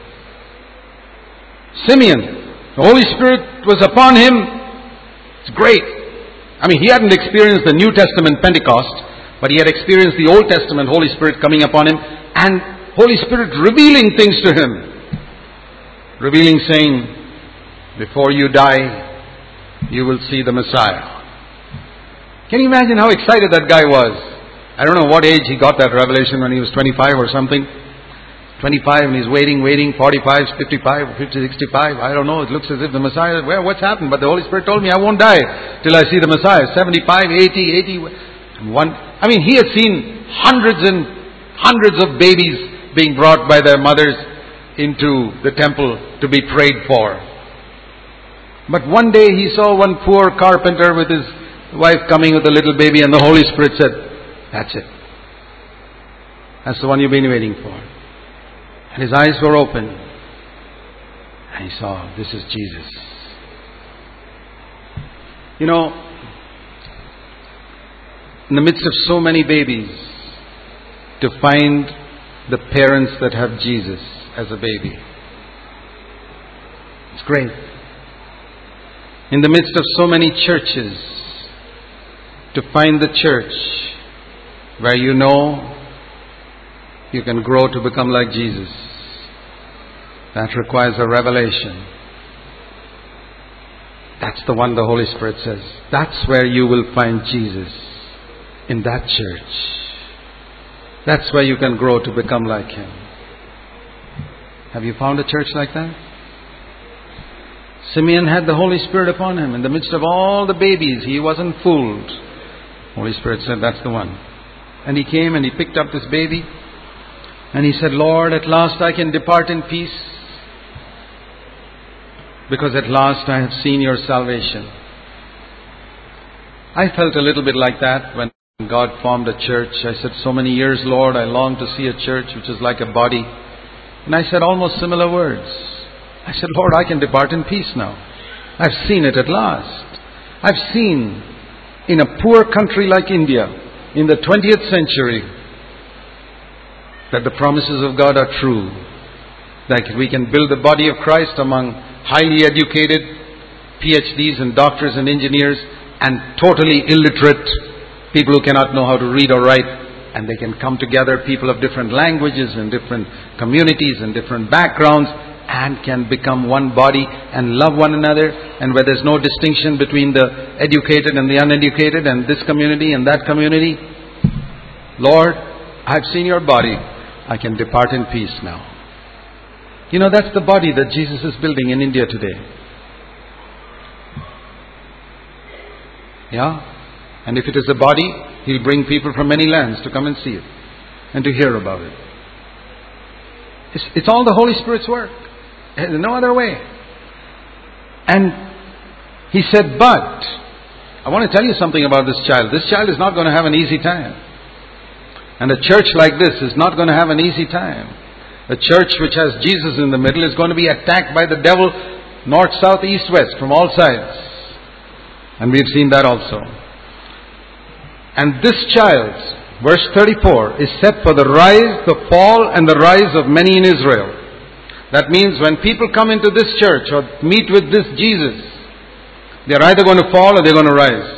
Simeon, the Holy Spirit was upon him. It's great. I mean, he hadn't experienced the New Testament Pentecost, but he had experienced the Old Testament Holy Spirit coming upon him, and Holy Spirit revealing things to him. Revealing, saying, before you die, you will see the Messiah. Can you imagine how excited that guy was? I don't know what age he got that revelation, when he was twenty-five or something. twenty-five, and he's waiting, waiting, forty-five, fifty-five, fifty, sixty-five. I don't know. It looks as if the Messiah, well, what's happened? But the Holy Spirit told me I won't die till I see the Messiah. seventy-five, eighty, eighty. One, I mean, he had seen hundreds and hundreds of babies being brought by their mothers into the temple to be prayed for. But one day he saw one poor carpenter with his wife coming with a little baby, and the Holy Spirit said, that's it. That's the one you've been waiting for. And his eyes were open. And he saw, this is Jesus. You know, in the midst of so many babies, to find the parents that have Jesus as a baby. It's great. In the midst of so many churches, to find the church where you know you can grow to become like Jesus. That requires a revelation. That's the one the Holy Spirit says. That's where you will find Jesus. In that church. That's where you can grow to become like Him. Have you found a church like that? Simeon had the Holy Spirit upon him. In the midst of all the babies, he wasn't fooled. Holy Spirit said, that's the one. And he came and he picked up this baby. And he said, Lord, at last I can depart in peace, because at last I have seen your salvation. I felt a little bit like that when God formed a church. I said, so many years, Lord, I long to see a church which is like a body. And I said almost similar words. I said, Lord, I can depart in peace now. I've seen it at last. I've seen in a poor country like India, in the twentieth century, that the promises of God are true. That we can build the body of Christ among highly educated P H Ds and doctors and engineers and totally illiterate People who cannot know how to read or write, and they can come together, people of different languages and different communities and different backgrounds, and can become one body and love one another, and where there's no distinction between the educated and the uneducated and this community and that community. Lord, I've seen your body. I can depart in peace now. You know, that's the body that Jesus is building in India today. Yeah? And if it is a body, He'll bring people from many lands to come and see it and to hear about it. It's, it's all the Holy Spirit's work. There's no other way. And He said, but I want to tell you something about this child. This child is not going to have an easy time. And a church like this is not going to have an easy time. A church which has Jesus in the middle is going to be attacked by the devil north, south, east, west, from all sides. And we've seen that also. And this child, verse thirty-four, is set for the rise, the fall and the rise of many in Israel. That means when people come into this church or meet with this Jesus, they're either going to fall or they're going to rise.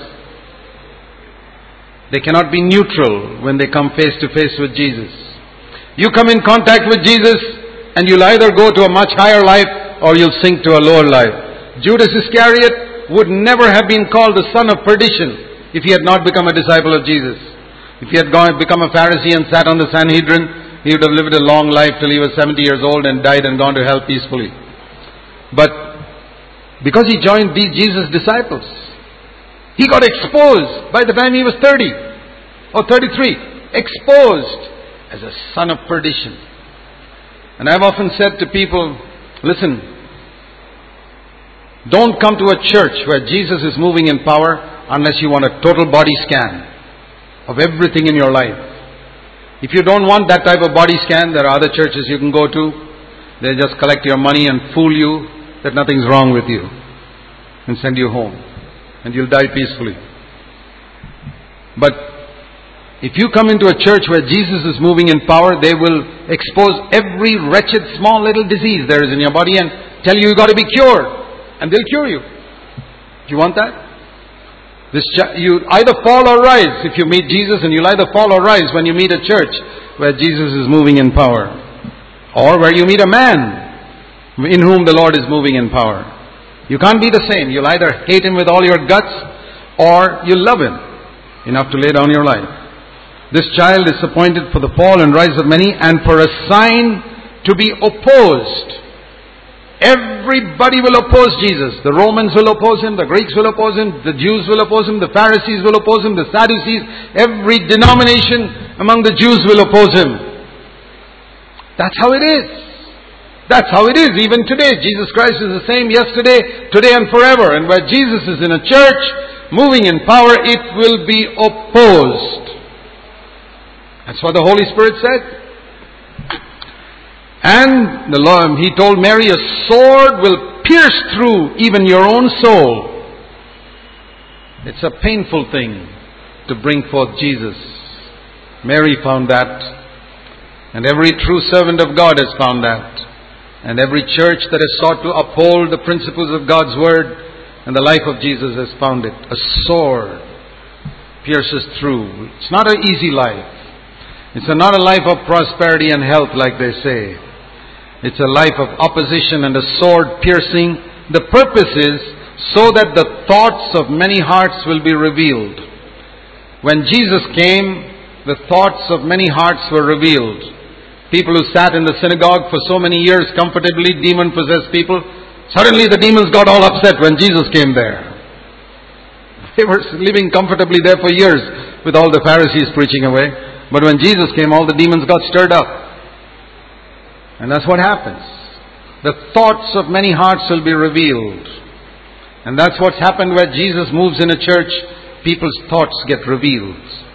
They cannot be neutral when they come face to face with Jesus. You come in contact with Jesus and you'll either go to a much higher life or you'll sink to a lower life. Judas Iscariot would never have been called the son of perdition if he had not become a disciple of Jesus. If he had gone, become a Pharisee and sat on the Sanhedrin, he would have lived a long life till he was seventy years old and died and gone to hell peacefully. But because he joined these Jesus' disciples, he got exposed by the time he was thirty or thirty-three. Exposed as a son of perdition. And I've often said to people, listen, don't come to a church where Jesus is moving in power unless you want a total body scan of everything in your life. If you don't want that type of body scan, there are other churches you can go to. They just collect your money and fool you that nothing's wrong with you and send you home. And you'll die peacefully. But if you come into a church where Jesus is moving in power, they will expose every wretched small little disease there is in your body and tell you you've got to be cured. And they'll cure you. Do you want that? This ch- you either fall or rise if you meet Jesus, and you'll either fall or rise when you meet a church where Jesus is moving in power. Or where you meet a man in whom the Lord is moving in power. You can't be the same. You'll either hate Him with all your guts or you'll love Him enough to lay down your life. This child is appointed for the fall and rise of many and for a sign to be opposed. Everybody will oppose Jesus. The Romans will oppose Him, the Greeks will oppose Him, the Jews will oppose Him, the Pharisees will oppose Him, the Sadducees, every denomination among the Jews will oppose Him. That's how it is. That's how it is even today. Jesus Christ is the same yesterday, today and forever. And where Jesus is in a church, moving in power, it will be opposed. That's what the Holy Spirit said. And the Lord, He told Mary, a sword will pierce through even your own soul. It's a painful thing to bring forth Jesus. Mary found that. And every true servant of God has found that. And every church that has sought to uphold the principles of God's Word and the life of Jesus has found it. A sword pierces through. It's not an easy life. It's not a life of prosperity and health like they say. It's a life of opposition and a sword piercing. The purpose is so that the thoughts of many hearts will be revealed. When Jesus came, the thoughts of many hearts were revealed. People who sat in the synagogue for so many years comfortably, demon-possessed people, suddenly the demons got all upset when Jesus came there. They were living comfortably there for years with all the Pharisees preaching away. But when Jesus came, all the demons got stirred up. And that's what happens. The thoughts of many hearts will be revealed. And that's what's happened where Jesus moves in a church. People's thoughts get revealed.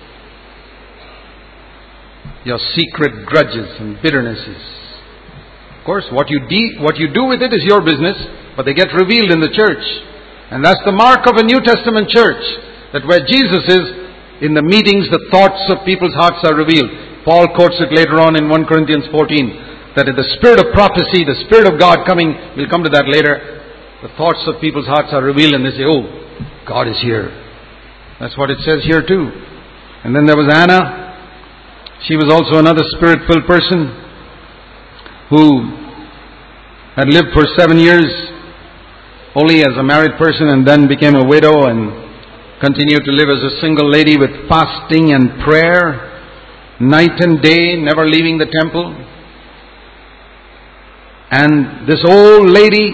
Your secret grudges and bitternesses. Of course, what you, de- what you do with it is your business, but they get revealed in the church. And that's the mark of a New Testament church. That where Jesus is, in the meetings, the thoughts of people's hearts are revealed. Paul quotes it later on in First Corinthians fourteen. That in the spirit of prophecy, the Spirit of God coming, we'll come to that later, the thoughts of people's hearts are revealed and they say, oh, God is here. That's what it says here too. And then there was Anna. She was also another spirit-filled person who had lived for seven years only as a married person and then became a widow and continued to live as a single lady with fasting and prayer, night and day, never leaving the temple. And this old lady,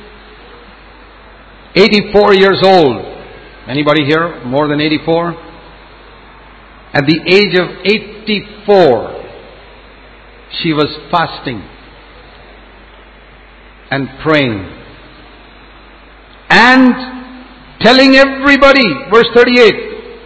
eighty-four years old. Anybody here more than eighty-four? At the age of eighty-four, she was fasting and praying and telling everybody, verse thirty-eight,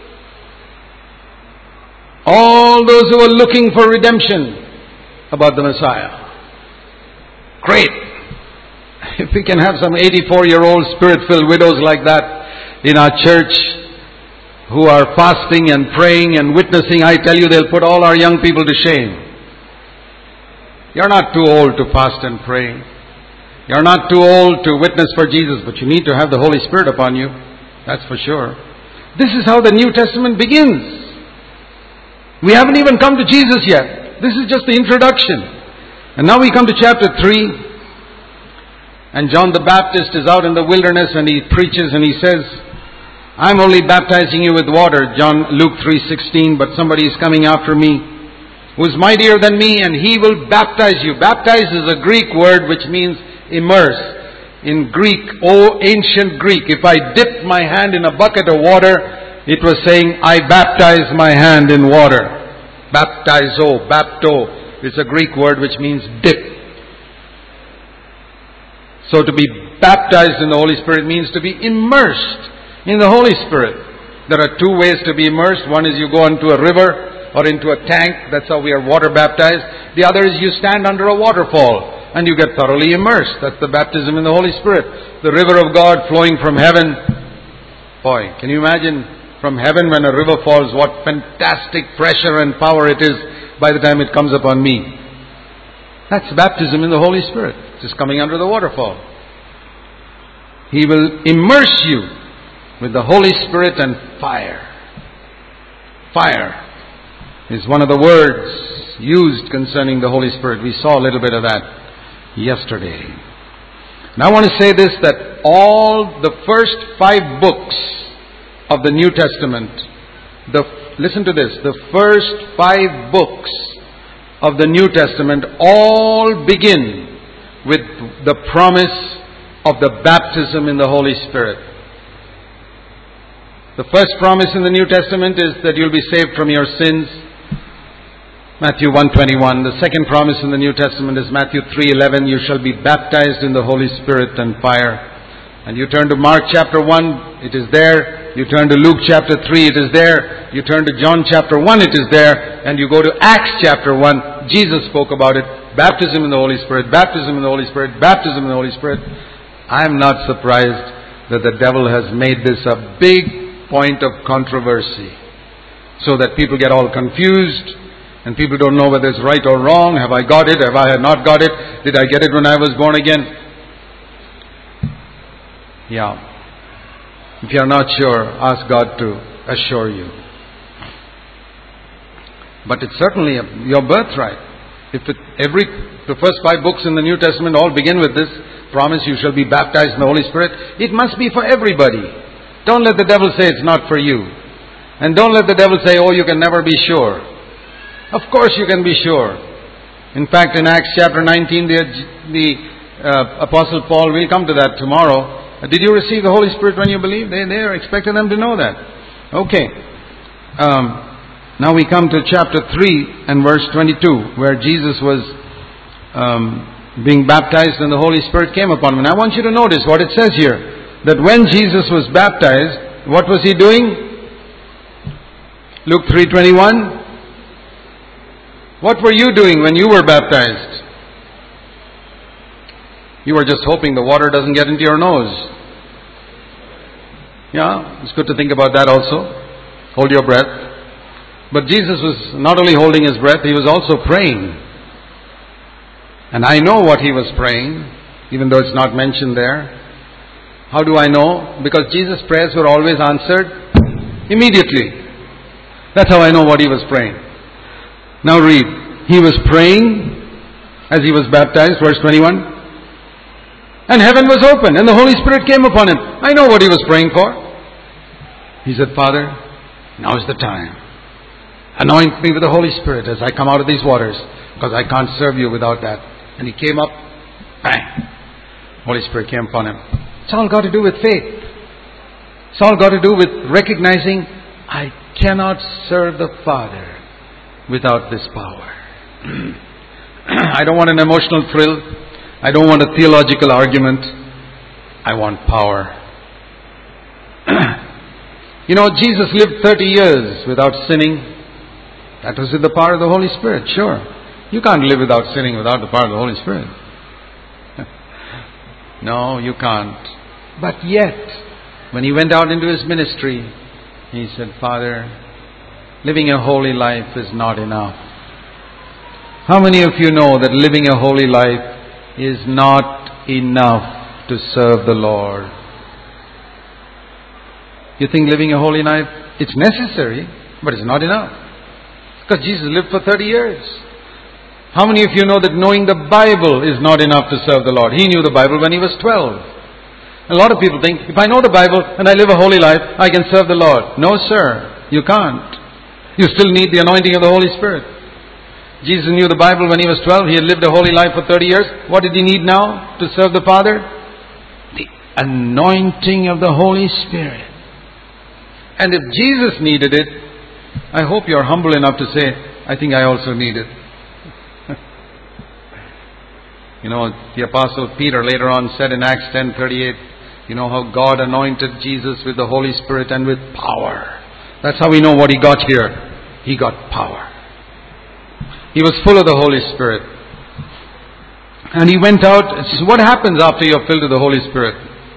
all those who are looking for redemption, about the Messiah. Great. If we can have some eighty-four-year-old spirit-filled widows like that in our church who are fasting and praying and witnessing, I tell you, they'll put all our young people to shame. You're not too old to fast and pray. You're not too old to witness for Jesus, but you need to have the Holy Spirit upon you. That's for sure. This is how the New Testament begins. We haven't even come to Jesus yet. This is just the introduction. And now we come to chapter three. And John the Baptist is out in the wilderness and he preaches and he says, I'm only baptizing you with water, John Luke three sixteen, but somebody is coming after me who is mightier than me, and he will baptize you. Baptize is a Greek word which means immerse. In Greek, oh ancient Greek, if I dipped my hand in a bucket of water, it was saying, I baptize my hand in water. Baptizo, bapto. It's a Greek word which means dip. So to be baptized in the Holy Spirit means to be immersed in the Holy Spirit. There are two ways to be immersed. One is you go into a river or into a tank. That's how we are water baptized. The other is you stand under a waterfall and you get thoroughly immersed. That's the baptism in the Holy Spirit. The river of God flowing from heaven. Boy, can you imagine from heaven when a river falls, what fantastic pressure and power it is by the time it comes upon me. That's baptism in the Holy Spirit. Just coming under the waterfall. He will immerse you with the Holy Spirit and fire. Fire is one of the words used concerning the Holy Spirit. We saw a little bit of that yesterday. And I want to say this, that all the first five books of the New Testament, the, listen to this, the first five books of the New Testament all begin with the promise of the baptism in the Holy Spirit. The first promise in the New Testament is that you'll be saved from your sins. Matthew one twenty-one. The second promise in the New Testament is Matthew three eleven. You shall be baptized in the Holy Spirit and fire. And you turn to Mark chapter one, it is there. You turn to Luke chapter three, it is there. You turn to John chapter one, it is there. And you go to Acts chapter one, Jesus spoke about it. Baptism in the Holy Spirit, baptism in the Holy Spirit, baptism in the Holy Spirit. I am not surprised that the devil has made this a big point of controversy, so that people get all confused and people don't know whether it's right or wrong. Have I got it? Have I not got it? Did I get it when I was born again? Yeah. If you are not sure, ask God to assure you. But it's certainly a, your birthright. If it, every the first five books in the New Testament all begin with this promise, you shall be baptized in the Holy Spirit, it must be for everybody. Don't let the devil say it's not for you. And don't let the devil say, oh, you can never be sure. Of course you can be sure. In fact, in Acts chapter nineteen, the, the uh, Apostle Paul, we'll come to that tomorrow. Uh, did you receive the Holy Spirit when you believed? They, they are expecting them to know that. Okay. Um, now we come to chapter three and verse twenty-two, where Jesus was um, being baptized and the Holy Spirit came upon him. And I want you to notice what it says here. That when Jesus was baptized, what was he doing? Luke three twenty-one. What were you doing when you were baptized? You were just hoping the water doesn't get into your nose. Yeah, it's good to think about that also. Hold your breath. But Jesus was not only holding his breath, he was also praying. And I know what he was praying, even though it's not mentioned there. How do I know? Because Jesus' prayers were always answered immediately. That's how I know what he was praying. Now read. He was praying as he was baptized, verse twenty-one. And heaven was opened and the Holy Spirit came upon him. I know what he was praying for. He said, Father, now is the time. Anoint me with the Holy Spirit as I come out of these waters, because I can't serve you without that. And he came up, bang. Holy Spirit came upon him. It's all got to do with faith. It's all got to do with recognizing I cannot serve the Father without this power. I don't want an emotional thrill. I don't want a theological argument. I want power. You know, Jesus lived thirty years without sinning. That was with the power of the Holy Spirit, sure. You can't live without sinning without the power of the Holy Spirit. No, you can't. But yet, when he went out into his ministry, he said, Father, living a holy life is not enough. How many of you know that living a holy life is not enough to serve the Lord? You think living a holy life, it's necessary, but it's not enough. Because Jesus lived for thirty years. How many of you know that knowing the Bible is not enough to serve the Lord? He knew the Bible when he was twelve. A lot of people think, if I know the Bible and I live a holy life, I can serve the Lord. No, sir, you can't. You still need the anointing of the Holy Spirit. Jesus knew the Bible when he was twelve. He had lived a holy life for thirty years. What did he need now to serve the Father? The anointing of the Holy Spirit. And if Jesus needed it, I hope you're humble enough to say, I think I also need it. You know, the Apostle Peter later on said in Acts ten thirty-eight, you know how God anointed Jesus with the Holy Spirit and with power. That's how we know what he got here. He got power. He was full of the Holy Spirit. And he went out. What happens after you're filled with the Holy Spirit?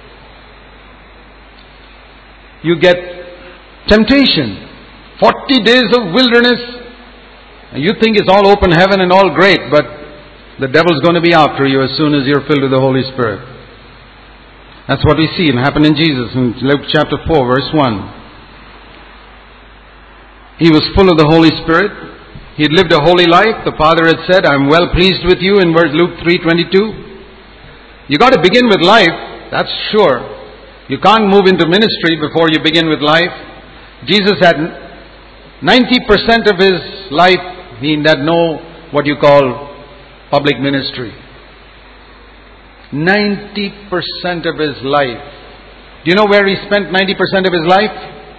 You get temptation. Forty days of wilderness. You think it's all open heaven and all great, but the devil's going to be after you as soon as you're filled with the Holy Spirit. That's what we see and happened in Jesus in Luke chapter four, verse one. He was full of the Holy Spirit. He had lived a holy life. The Father had said, I'm well pleased with you in verse Luke three twenty-two. You got to begin with life, that's sure. You can't move into ministry before you begin with life. Jesus had ninety percent of his life, he had no what you call public ministry. ninety percent of his life. Do you know where he spent ninety percent of his life?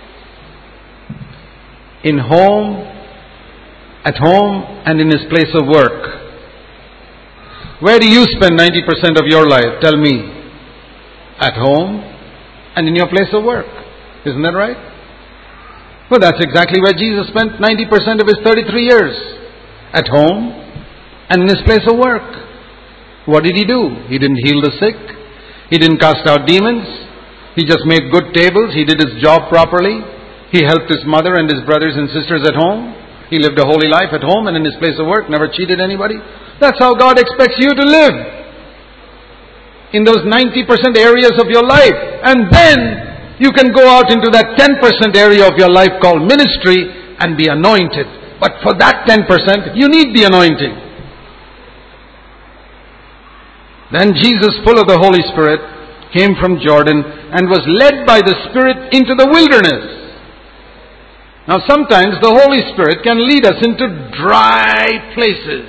In home, at home, and in his place of work. Where do you spend ninety percent of your life? Tell me. At home and in your place of work. Isn't that right? Well, that's exactly where Jesus spent ninety percent of his thirty-three years. At home and in his place of work. What did he do? He didn't heal the sick. He didn't cast out demons. He just made good tables. He did his job properly. He helped his mother and his brothers and sisters at home. He lived a holy life at home and in his place of work. Never cheated anybody. That's how God expects you to live. In those ninety percent areas of your life. And then you can go out into that ten percent area of your life called ministry and be anointed. But for that ten percent, you need the anointing. Then Jesus, full of the Holy Spirit, came from Jordan and was led by the Spirit into the wilderness. Now sometimes the Holy Spirit can lead us into dry places.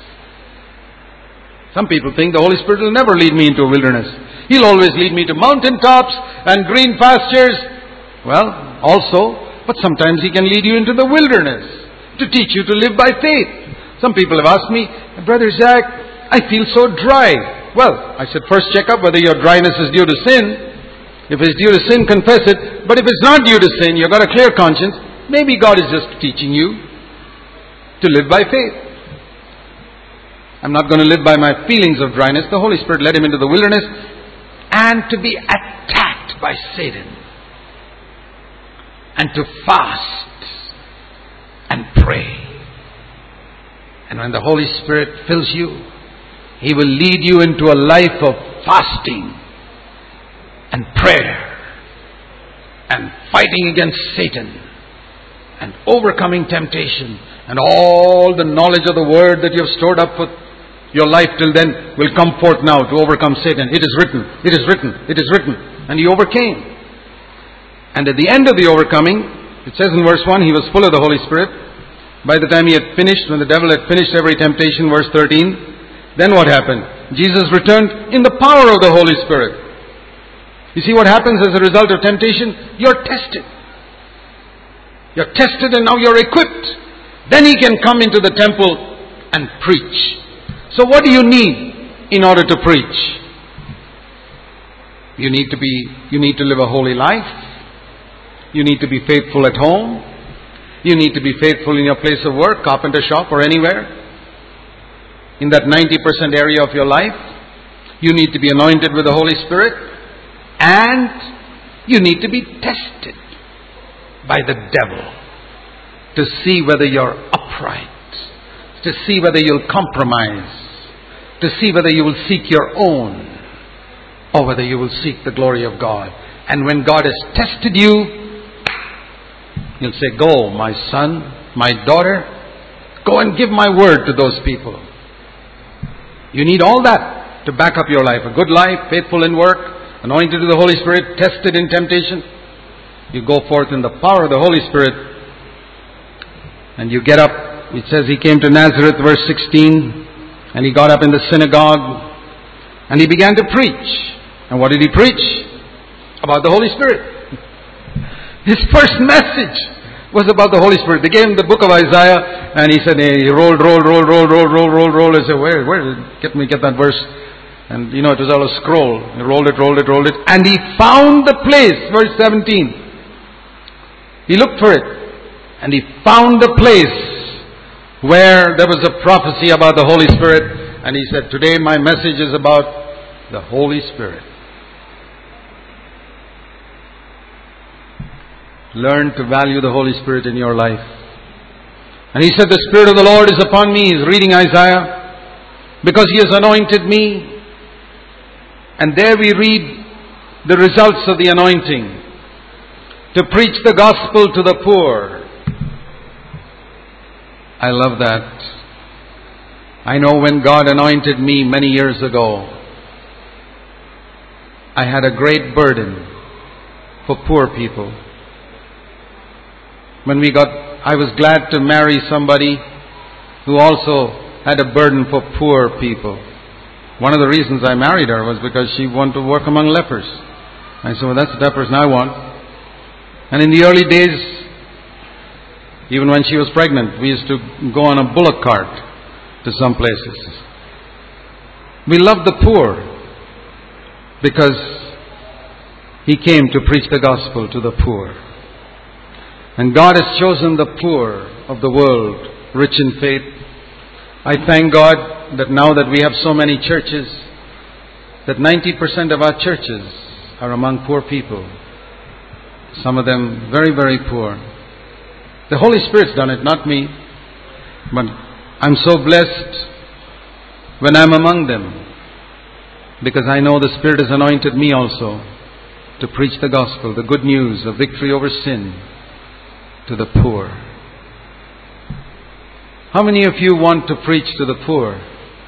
Some people think the Holy Spirit will never lead me into a wilderness. He'll always lead me to mountaintops and green pastures. Well, also, but sometimes He can lead you into the wilderness to teach you to live by faith. Some people have asked me, Brother Zach, I feel so dry. Well, I said, first check up whether your dryness is due to sin. If it's due to sin, confess it. But if it's not due to sin, you've got a clear conscience, maybe God is just teaching you to live by faith. I'm not going to live by my feelings of dryness. The Holy Spirit led him into the wilderness and to be attacked by Satan and to fast and pray. And when the Holy Spirit fills you, He will lead you into a life of fasting and prayer and fighting against Satan and overcoming temptation, and all the knowledge of the Word that you have stored up for your life till then will come forth now to overcome Satan. It is written, it is written, it is written. And he overcame. And at the end of the overcoming, it says in verse one, he was full of the Holy Spirit. By the time he had finished, when the devil had finished every temptation, verse thirteen, then what happened? Jesus returned in the power of the Holy Spirit. You see what happens as a result of temptation? You're tested. You're tested and now you're equipped. Then he can come into the temple and preach. So what do you need in order to preach? You need to be, you need to live a holy life. You need to be faithful at home. You need to be faithful in your place of work, carpenter shop or anywhere. In that ninety percent area of your life. You need to be anointed with the Holy Spirit. And you need to be tested by the devil to see whether you're upright, to see whether you'll compromise, to see whether you will seek your own or whether you will seek the glory of God. And when God has tested you, He'll say, go, my son, my daughter, go and give my word to those people. You need all that to back up your life. A good life, faithful in work, anointed with the Holy Spirit, tested in temptation. You go forth in the power of the Holy Spirit and you get up. It says he came to Nazareth, verse sixteen, and he got up in the synagogue and he began to preach. And what did he preach? About the Holy Spirit. His first message was about the Holy Spirit. They gave him the book of Isaiah and he said, hey, he rolled, rolled, rolled, rolled, rolled, rolled, rolled, rolled. I said, where, where, get me, get that verse. And you know, it was all a scroll. He rolled it, rolled it, rolled it. And he found the place, verse seventeen. He looked for it. And he found the place where there was a prophecy about the Holy Spirit. And he said, today my message is about the Holy Spirit. Learn to value the Holy Spirit in your life. And he said, the Spirit of the Lord is upon me. He's reading Isaiah. Because He has anointed me. And there we read the results of the anointing. To preach the gospel to the poor. I love that. I know when God anointed me many years ago, I had a great burden for poor people. When we got, I was glad to marry somebody who also had a burden for poor people. One of the reasons I married her was because she wanted to work among lepers. I said, well, that's the type of person I want. And in the early days, even when she was pregnant, we used to go on a bullock cart to some places. We loved the poor because He came to preach the gospel to the poor. And God has chosen the poor of the world, rich in faith. I thank God that now that we have so many churches, that ninety percent of our churches are among poor people. Some of them very, very poor. The Holy Spirit's done it, not me. But I'm so blessed when I'm among them, because I know the Spirit has anointed me also to preach the gospel, the good news of victory over sin to the poor. How many of you want to preach to the poor?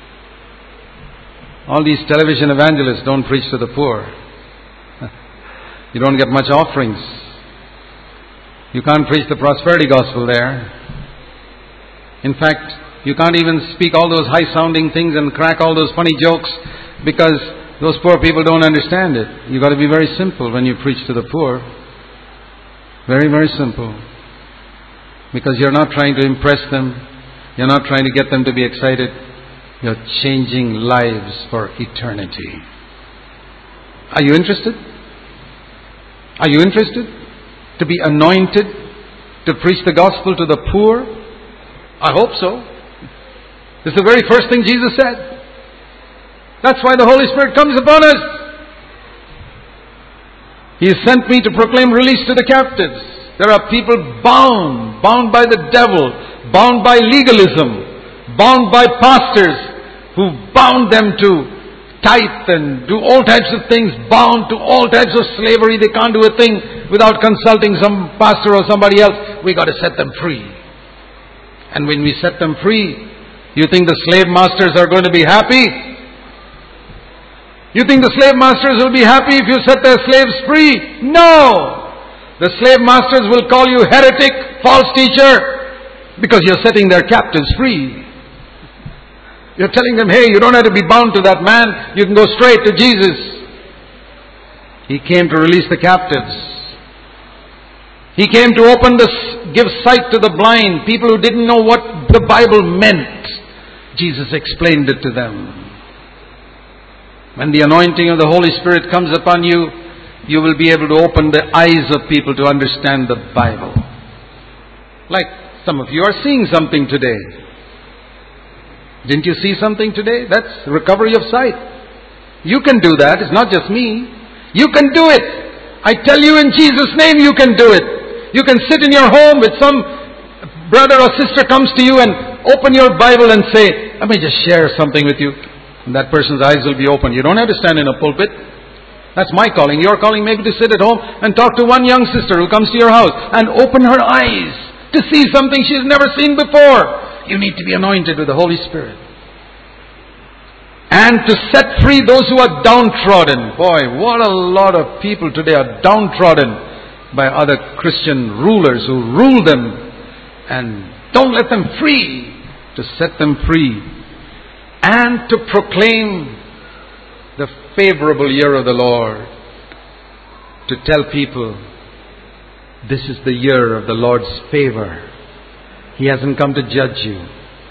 All these television evangelists don't preach to the poor. You don't get much offerings. You can't preach the prosperity gospel there. In fact, you can't even speak all those high-sounding things and crack all those funny jokes because those poor people don't understand it. You've got to be very simple when you preach to the poor. Very, very simple. Because you're not trying to impress them. You're not trying to get them to be excited. You're changing lives for eternity. Are you interested? Are you interested to be anointed to preach the gospel to the poor? I hope so. This is the very first thing Jesus said. That's why the Holy Spirit comes upon us. He has sent me to proclaim release to the captives. There are people bound, bound by the devil, bound by legalism, bound by pastors who bound them to tithe and do all types of things, bound to all types of slavery. They can't do a thing without consulting some pastor or somebody else. We got to set them free. And when we set them free, you think the slave masters are going to be happy? You think the slave masters will be happy if you set their slaves free? No! The slave masters will call you heretic, false teacher, because you're setting their captives free. You're telling them, hey, you don't have to be bound to that man. You can go straight to Jesus. He came to release the captives. He came to open the, give sight to the blind. People who didn't know what the Bible meant. Jesus explained it to them. When the anointing of the Holy Spirit comes upon you, you will be able to open the eyes of people to understand the Bible. Like some of you are seeing something today. Didn't you see something today? That's recovery of sight. You can do that. It's not just me. You can do it. I tell you in Jesus' name you can do it. You can sit in your home with some brother or sister comes to you and open your Bible and say, let me just share something with you. And that person's eyes will be open. You don't have to stand in a pulpit. That's my calling. Your calling maybe to sit at home and talk to one young sister who comes to your house and open her eyes to see something she's never seen before. You need to be anointed with the Holy Spirit. And to set free those who are downtrodden. Boy, what a lot of people today are downtrodden by other Christian rulers who rule them and don't let them free. To set them free. And to proclaim the favorable year of the Lord. To tell people, this is the year of the Lord's favor. He hasn't come to judge you.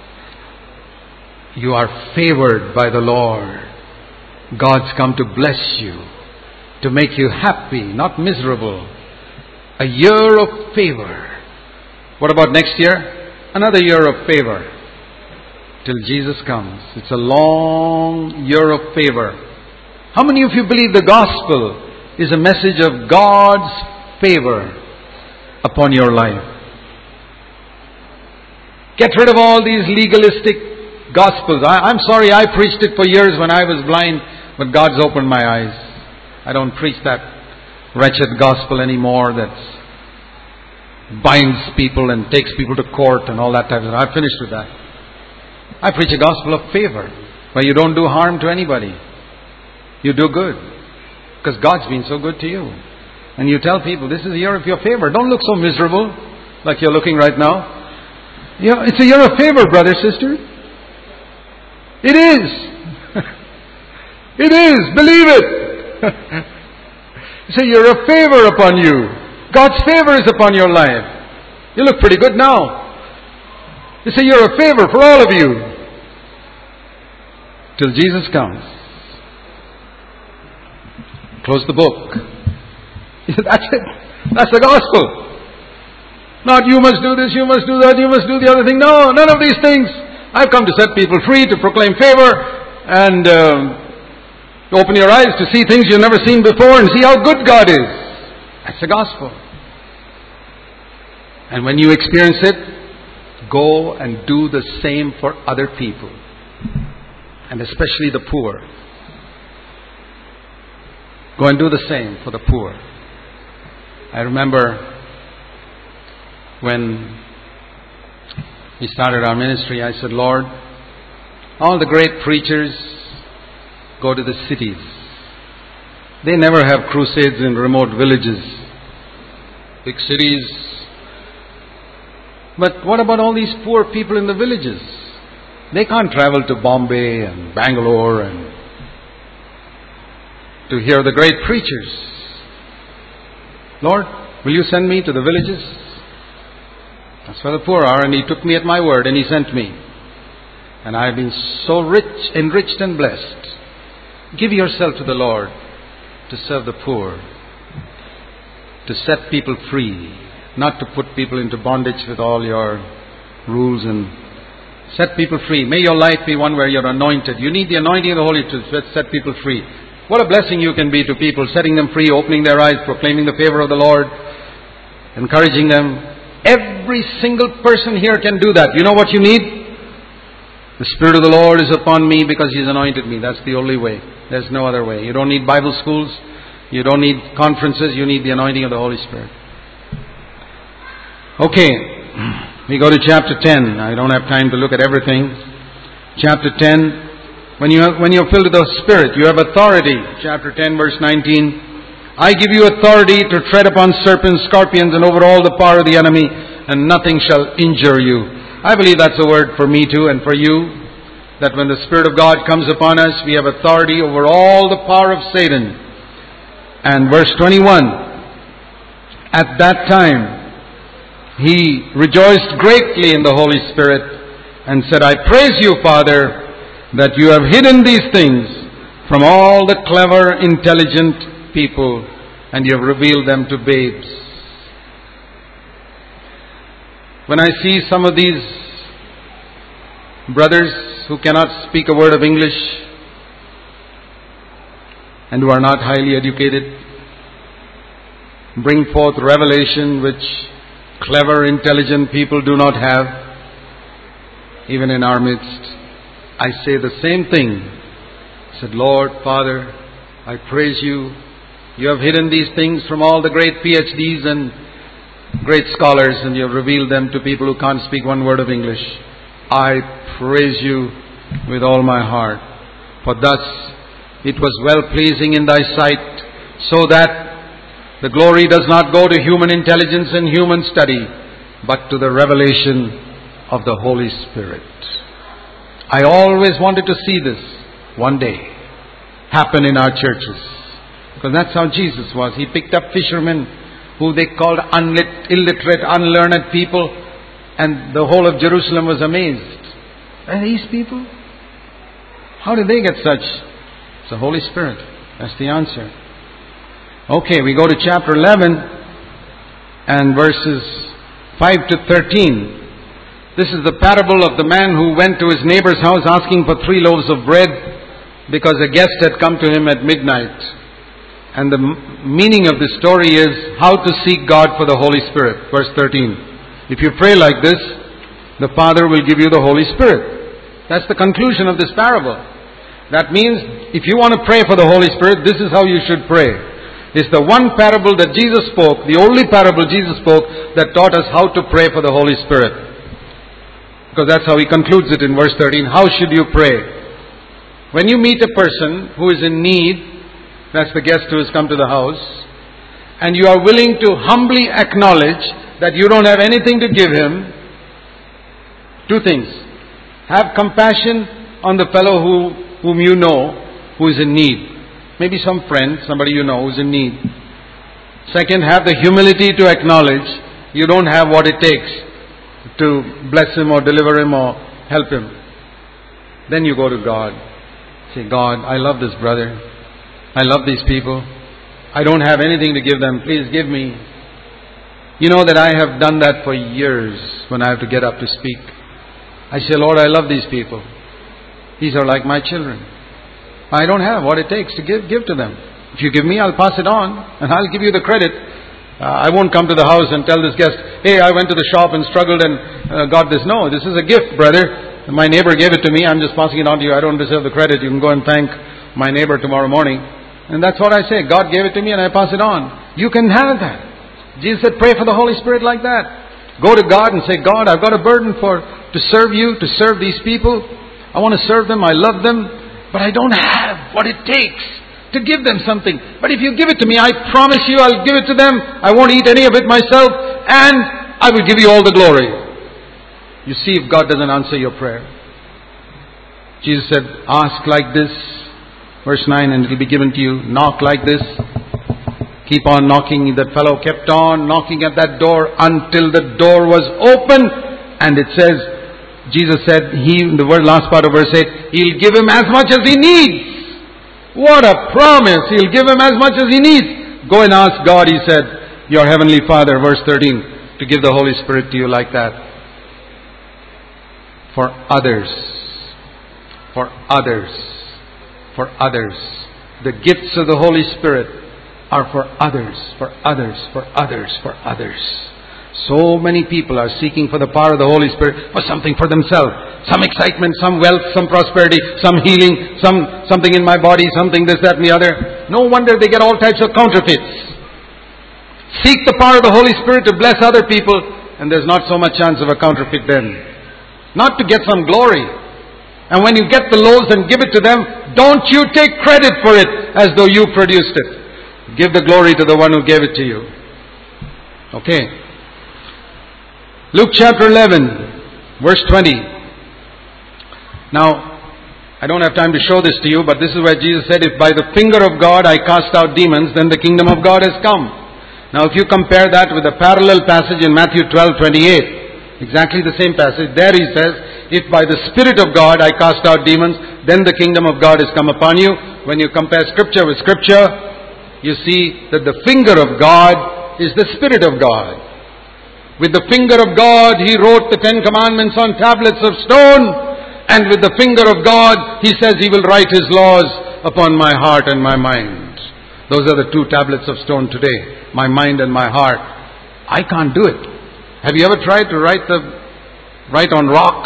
You are favored by the Lord. God's come to bless you, to make you happy, not miserable. A year of favor. What about next year? Another year of favor. Till Jesus comes. It's a long year of favor. How many of you believe the gospel is a message of God's favor upon your life? Get rid of all these legalistic gospels. I, I'm sorry, I preached it for years when I was blind, but God's opened my eyes. I don't preach that wretched gospel anymore that binds people and takes people to court and all that type of stuff. I've finished with that. I preach a gospel of favor, where you don't do harm to anybody. You do good. Because God's been so good to you. And you tell people, this is a year of your favor. Don't look so miserable like you're looking right now. You know, it's a year of favor, brother, sister. It is. It is. Believe it. It's a year of favor upon you. God's favor is upon your life. You look pretty good now. It's a year of favor for all of you. Till Jesus comes. Close the book. That's it. That's the gospel. Not you must do this, you must do that, you must do the other thing. No, none of these things. I've come to set people free, to proclaim favor, and um, to open your eyes to see things you've never seen before and see how good God is. That's the gospel. And when you experience it, go and do the same for other people. And especially the poor. Go and do the same for the poor. I remember when we started our ministry, I said, Lord, all the great preachers go to the cities. They never have crusades in remote villages, big cities. But what about all these poor people in the villages? They can't travel to Bombay and Bangalore and to hear the great preachers. Lord, will you send me to the villages? That's where the poor are. And He took me at my word and He sent me. And I have been so rich, enriched and blessed. Give yourself to the Lord to serve the poor, to set people free, not to put people into bondage with all your rules, and set people free. May your life be one where you're anointed. You need the anointing of the Holy Spirit to set people free. What a blessing you can be to people, setting them free, opening their eyes, proclaiming the favor of the Lord, encouraging them. Every single person here can do that. You know what you need? The Spirit of the Lord is upon me because He's anointed me. That's the only way. There's no other way. You don't need Bible schools. You don't need conferences, you need the anointing of the Holy Spirit. Okay, we go to chapter ten. I don't have time to look at everything. Chapter ten, when, you have, when you're filled with the Spirit, you have authority. Chapter ten, verse nineteen. I give you authority to tread upon serpents, scorpions, and over all the power of the enemy, and nothing shall injure you. I believe that's a word for me too and for you, that when the Spirit of God comes upon us, we have authority over all the power of Satan. And verse twenty-one, at that time, he rejoiced greatly in the Holy Spirit and said, I praise you, Father, that you have hidden these things from all the clever, intelligent people, and you have revealed them to babes. When I see some of these brothers who cannot speak a word of English and who are not highly educated bring forth revelation which clever, intelligent people do not have, even in our midst, I say the same thing. I said, Lord, Father, I praise you. You have hidden these things from all the great P H Ds and great scholars, and you have revealed them to people who can't speak one word of English. I praise you with all my heart. For thus it was well-pleasing in thy sight, so that the glory does not go to human intelligence and human study, but to the revelation of the Holy Spirit. I always wanted to see this one day happen in our churches, because that's how Jesus was. He picked up fishermen who they called unlit, illiterate, unlearned people, and the whole of Jerusalem was amazed. Are these people? How did they get such? It's the Holy Spirit. That's the answer. Okay, we go to chapter eleven and verses five to thirteen. This is the parable of the man who went to his neighbor's house asking for three loaves of bread because a guest had come to him at midnight. And the meaning of this story is how to seek God for the Holy Spirit. Verse thirteen. If you pray like this, the Father will give you the Holy Spirit. That's the conclusion of this parable. That means if you want to pray for the Holy Spirit, this is how you should pray. It's the one parable that Jesus spoke, the only parable Jesus spoke, that taught us how to pray for the Holy Spirit. Because that's how he concludes it in verse thirteen. How should you pray? When you meet a person who is in need, that's the guest who has come to the house, and you are willing to humbly acknowledge that you don't have anything to give him, two things. Have compassion on the fellow who, whom you know who is in need. Maybe some friend, somebody you know who's in need. Second, have the humility to acknowledge you don't have what it takes to bless him or deliver him or help him. Then you go to God. Say, God, I love this brother. I love these people. I don't have anything to give them. Please give me. You know that I have done that for years when I have to get up to speak. I say, Lord, I love these people. These are like my children. I don't have what it takes to give give to them. If you give me, I'll pass it on and I'll give you the credit. Uh, I won't come to the house and tell this guest, hey, I went to the shop and struggled and uh, got this. No, this is a gift, brother. My neighbor gave it to me. I'm just passing it on to you. I don't deserve the credit. You can go and thank my neighbor tomorrow morning. And that's what I say. God gave it to me and I pass it on. You can have that. Jesus said, pray for the Holy Spirit like that. Go to God and say, God, I've got a burden for to serve you, to serve these people. I want to serve them. I love them. But I don't have what it takes to give them something. But if you give it to me, I promise you I'll give it to them. I won't eat any of it myself. And I will give you all the glory. You see if God doesn't answer your prayer. Jesus said, ask like this. Verse nine, and it will be given to you. Knock like this. Keep on knocking. That fellow kept on knocking at that door until the door was open. And it says, Jesus said, he, the word last part of verse eight, he'll give him as much as he needs. What a promise. He'll give him as much as he needs. Go and ask God, he said, your heavenly Father, verse thirteen, to give the Holy Spirit to you like that. For others. For others. For others. The gifts of the Holy Spirit are for others. For others. For others. For others. So many people are seeking for the power of the Holy Spirit for something for themselves. Some excitement, some wealth, some prosperity, some healing, some something in my body, something this, that and the other. no wonder they get all types of counterfeits. Seek the power of the Holy Spirit to bless other people, and there's not so much chance of a counterfeit then. Not to get some glory. And when you get the loaves and give it to them, don't you take credit for it as though you produced it. Give the glory to the one who gave it to you. Okay. Luke chapter eleven, verse twenty. Now, I don't have time to show this to you, but this is where Jesus said, if by the finger of God I cast out demons, then the kingdom of God has come. Now if you compare that with a parallel passage in Matthew twelve twenty-eight, exactly the same passage, there he says, if by the Spirit of God I cast out demons, then the kingdom of God has come upon you. When you compare Scripture with Scripture, you see that the finger of God is the Spirit of God. With the finger of God, He wrote the Ten Commandments on tablets of stone, and with the finger of God, He says He will write His laws upon my heart and my mind. Those are the two tablets of stone today. My mind and my heart. I can't do it. Have you ever tried to write the write on rock?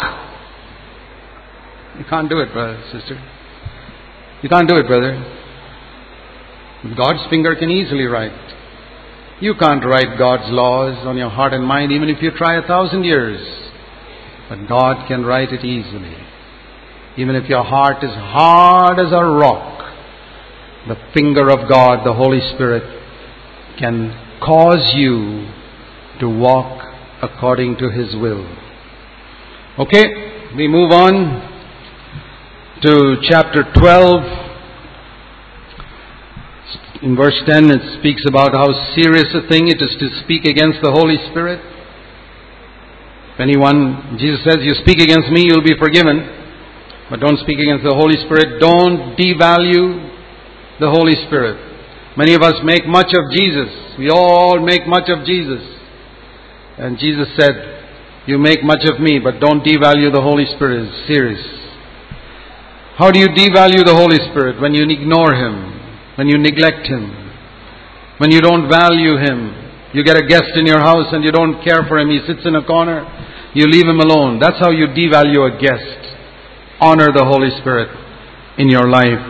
You can't do it, brother, sister. You can't do it, brother. God's finger can easily write. You can't write God's laws on your heart and mind even if you try a thousand years. But God can write it easily. Even if your heart is hard as a rock, the finger of God, the Holy Spirit, can cause you to walk according to His will. Okay, we move on to chapter twelve. In verse ten it speaks about how serious a thing it is to speak against the Holy Spirit. If anyone, Jesus says, you speak against me, you'll be forgiven. But don't speak against the Holy Spirit. Don't devalue the Holy Spirit. Many of us make much of Jesus. We all make much of Jesus. And Jesus said, you make much of me, but don't devalue the Holy Spirit. It's serious. How do you devalue the Holy Spirit? When you ignore Him, when you neglect Him, when you don't value Him. You get a guest in your house and you don't care for him. He sits in a corner. You leave him alone. That's how you devalue a guest. Honor the Holy Spirit in your life.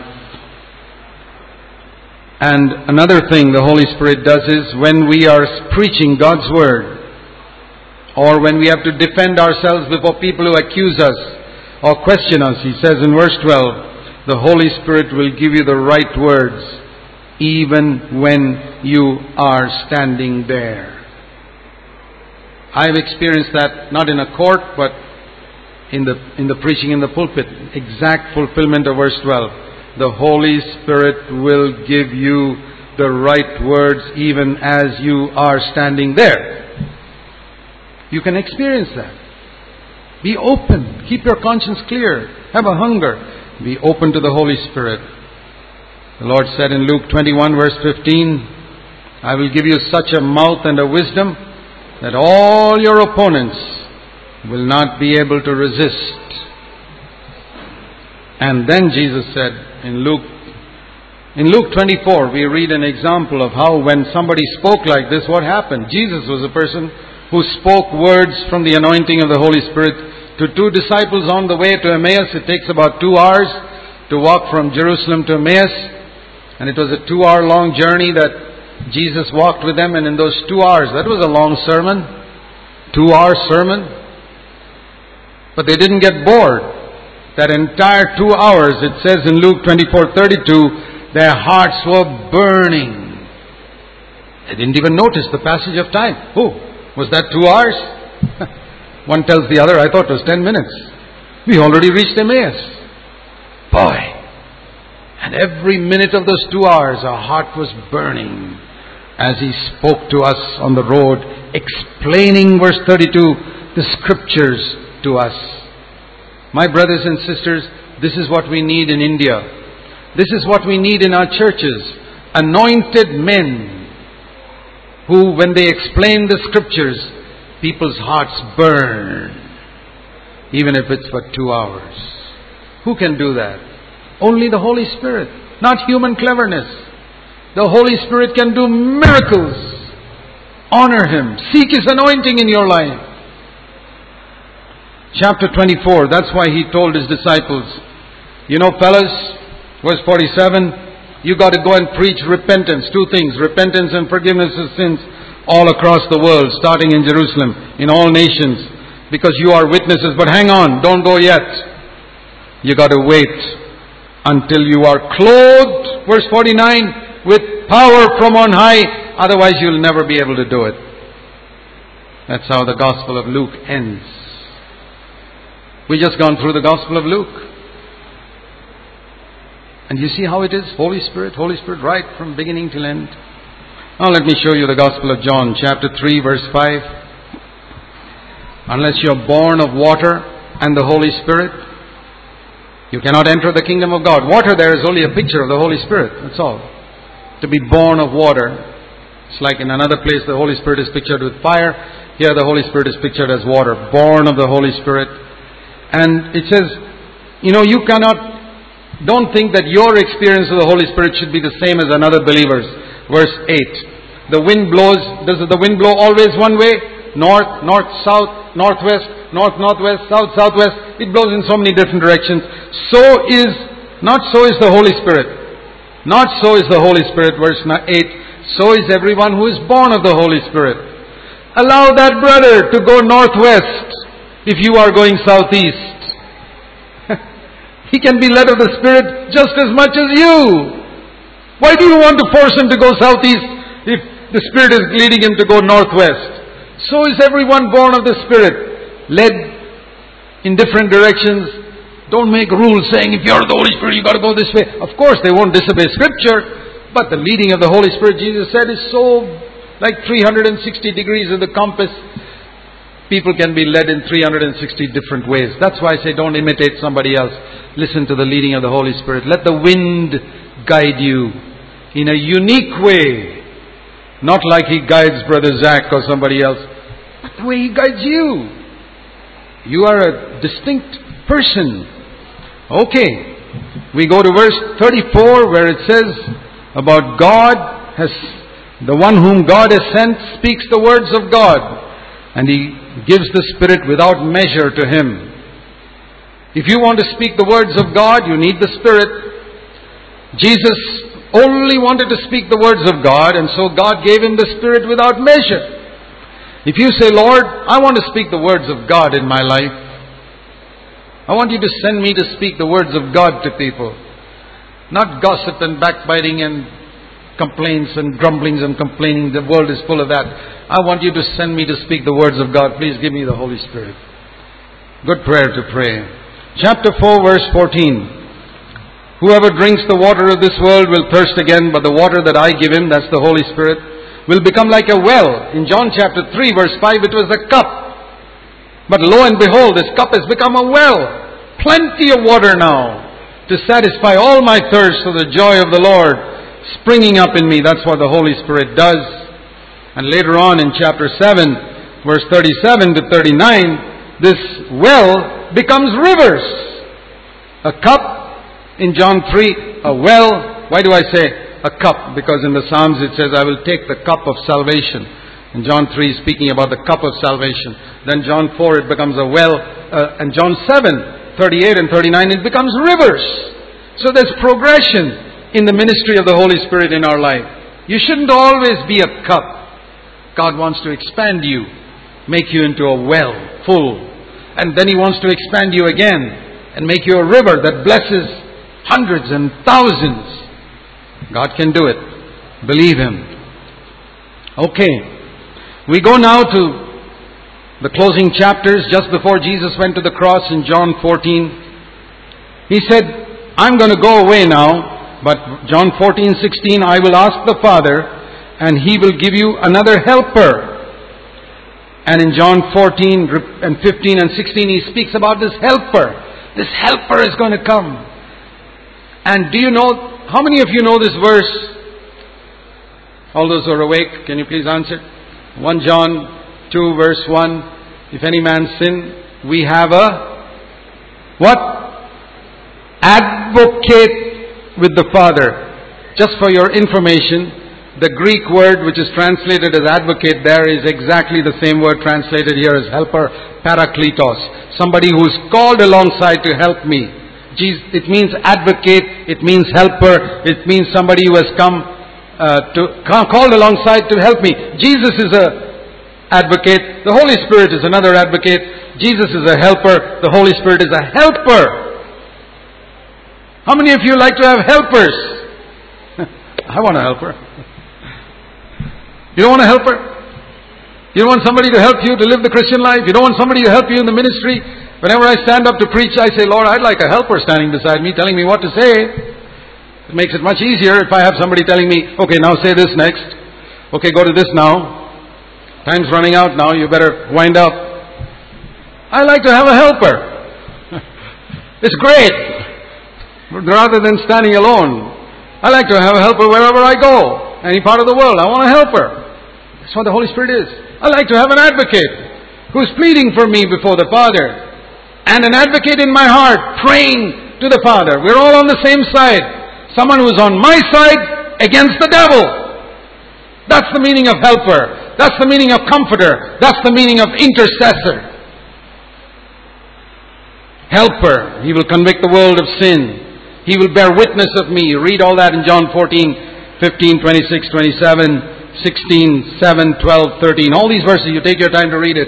And another thing the Holy Spirit does is when we are preaching God's Word, or when we have to defend ourselves before people who accuse us or question us, He says in verse twelve, the Holy Spirit will give you the right words even when you are standing there. I've experienced that not in a court but in the in the preaching in the pulpit. Exact fulfillment of verse twelve. The Holy Spirit will give you the right words even as you are standing there. You can experience that. Be open. Keep your conscience clear. Have a hunger. Be open to the Holy Spirit. The Lord said in Luke twenty-one verse fifteen, I will give you such a mouth and a wisdom that all your opponents will not be able to resist. And then Jesus said in Luke, in Luke twenty-four, we read an example of how when somebody spoke like this, what happened? Jesus was a person who spoke words from the anointing of the Holy Spirit to two disciples on the way to Emmaus. It takes about two hours to walk from Jerusalem to Emmaus. And it was a two hour long journey that Jesus walked with them. And in those two hours, that was a long sermon. Two hour sermon. But they didn't get bored. That entire two hours, it says in Luke twenty-four thirty-two, their hearts were burning. They didn't even notice the passage of time. Oh, was that two hours? One tells the other, I thought it was ten minutes. We already reached Emmaus. Boy. And every minute of those two hours, our heart was burning as He spoke to us on the road, explaining, verse thirty-two, the Scriptures to us. My brothers and sisters, this is what we need in India. This is what we need in our churches. Anointed men who, when they explain the Scriptures, people's hearts burn. Even if it's for two hours. Who can do that? Only the Holy Spirit. Not human cleverness. The Holy Spirit can do miracles. Honor Him. Seek His anointing in your life. Chapter twenty-four, that's why He told His disciples, you know fellas, verse forty-seven, You got to go and preach repentance. Two things, repentance and forgiveness of sins all across the world, starting in Jerusalem, in all nations, because you are witnesses. But hang on, don't go yet. You got to wait until you are clothed, verse forty-nine, with power from on high. Otherwise you'll never be able to do it. That's how the Gospel of Luke ends. We just gone through the Gospel of Luke. And you see how it is? Holy Spirit, Holy Spirit, right from beginning till end. Now let me show you the Gospel of John, chapter three, verse five. Unless you're born of water and the Holy Spirit, you cannot enter the kingdom of God. Water there is only a picture of the Holy Spirit. That's all. To be born of water. It's like in another place the Holy Spirit is pictured with fire. Here the Holy Spirit is pictured as water. Born of the Holy Spirit. And it says, you know, you cannot... Don't think that your experience of the Holy Spirit should be the same as another believer's. Verse eight. The wind blows. Does the wind blow always one way? North, north, south, northwest, north, northwest, south, southwest. It blows in so many different directions. So is, not so is the Holy Spirit. Not so is the Holy Spirit. Verse eight. So is everyone who is born of the Holy Spirit. Allow that brother to go northwest if you are going southeast. He can be led of the Spirit just as much as you. Why do you want to force him to go southeast if the Spirit is leading him to go northwest? So is everyone born of the Spirit, led in different directions. Don't make rules saying if you're the Holy Spirit, you got to go this way. Of course, they won't disobey Scripture, but the leading of the Holy Spirit, Jesus said, is so like three hundred sixty degrees of the compass. People can be led in three hundred sixty different ways. That's why I say don't imitate somebody else. Listen to the leading of the Holy Spirit. Let the wind guide you in a unique way. Not like He guides Brother Zach or somebody else, but the way He guides you. You are a distinct person. Okay. We go to verse thirty-four where it says about God has, the one whom God has sent speaks the words of God. And He gives the Spirit without measure to him. If you want to speak the words of God, you need the Spirit. Jesus only wanted to speak the words of God, and so God gave him the Spirit without measure. If you say, Lord, I want to speak the words of God in my life, I want you to send me to speak the words of God to people. Not gossip and backbiting and complaints and grumblings and complaining. The world is full of that. I want you to send me to speak the words of God. Please give me the Holy Spirit. Good prayer to pray. Chapter four, verse fourteen. Whoever drinks the water of this world will thirst again, but the water that I give him, that's the Holy Spirit, will become like a well. In John chapter three, verse five, it was a cup. But lo and behold, this cup has become a well. Plenty of water now to satisfy all my thirst for the joy of the Lord springing up in me. That's what the Holy Spirit does. And later on in chapter seven, verse thirty-seven to thirty-nine, this well becomes rivers. A cup in John three, a well. Why do I say a cup? Because in the Psalms it says, I will take the cup of salvation. In John three, speaking about the cup of salvation. Then John four, it becomes a well. Uh, and John seven, thirty-eight and thirty-nine, it becomes rivers. So there's progression in the ministry of the Holy Spirit in our life. You shouldn't always be a cup. God wants to expand you, make you into a well, full. And then He wants to expand you again and make you a river that blesses hundreds and thousands. God can do it. Believe Him. Okay. We go now to the closing chapters just before Jesus went to the cross in John fourteen. He said, I'm going to go away now. But John fourteen sixteen, I will ask the Father, and He will give you another helper. And in John fourteen and fifteen and sixteen, He speaks about this helper. This helper is going to come. And do you know, how many of you know this verse? All those who are awake, can you please answer? First John two verse one, if any man sin, we have a, what? Advocate with the Father. Just for your information, the Greek word which is translated as advocate there is exactly the same word translated here as helper, parakletos. Somebody who's called alongside to help me. Jesus, it means advocate, it means helper, it means somebody who has come uh, to called alongside to help me. Jesus is a advocate, the Holy Spirit is another advocate, Jesus is a helper, the Holy Spirit is a helper. How many of you like to have helpers? I want a helper. You don't want a helper? You don't want somebody to help you to live the Christian life? You don't want somebody to help you in the ministry? Whenever I stand up to preach, I say, Lord, I'd like a helper standing beside me, telling me what to say. It makes it much easier if I have somebody telling me, okay, now say this next. Okay, go to this now. Time's running out now, you better wind up. I like to have a helper. It's great. Rather than standing alone. I like to have a helper wherever I go. Any part of the world, I want a helper. That's what the Holy Spirit is. I like to have an advocate who's pleading for me before the Father. And an advocate in my heart praying to the Father. We're all on the same side. Someone who's on my side against the devil. That's the meaning of helper. That's the meaning of comforter. That's the meaning of intercessor. Helper. He will convict the world of sin. He will bear witness of me. Read all that in John fourteen, fifteen, twenty-six, twenty-seven, sixteen, seven, twelve, thirteen. All these verses, you take your time to read it.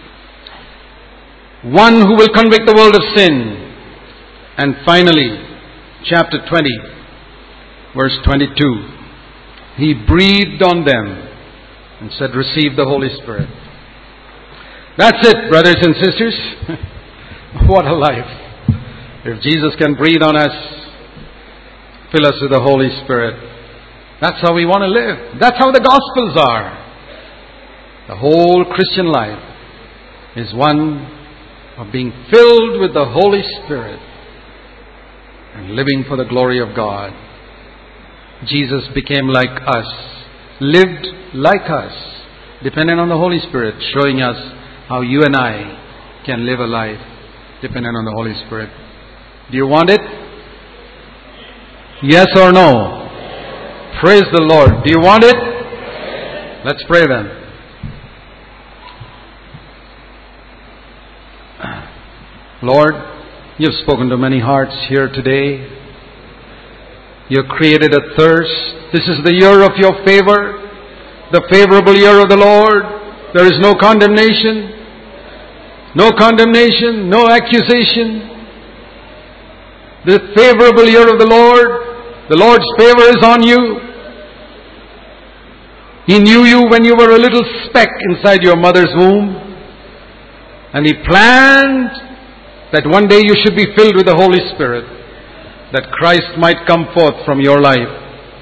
One who will convict the world of sin. And finally, chapter twenty, verse twenty-two. He breathed on them and said, receive the Holy Spirit. That's it, brothers and sisters. What a life. If Jesus can breathe on us, fill us with the Holy Spirit. That's how we want to live. That's how the Gospels are. The whole Christian life is one of being filled with the Holy Spirit and living for the glory of God. Jesus became like us, lived like us, dependent on the Holy Spirit, showing us how you and I can live a life dependent on the Holy Spirit. Do you want it? Yes or no? Praise the Lord. Do you want it? Let's pray then. Lord, you've spoken to many hearts here today. You've created a thirst. This is the year of your favor, the favorable year of the Lord. There is no condemnation, no condemnation, no accusation. The favorable year of the Lord, the Lord's favor is on you. He knew you when you were a little speck inside your mother's womb. And He planned that one day you should be filled with the Holy Spirit, that Christ might come forth from your life.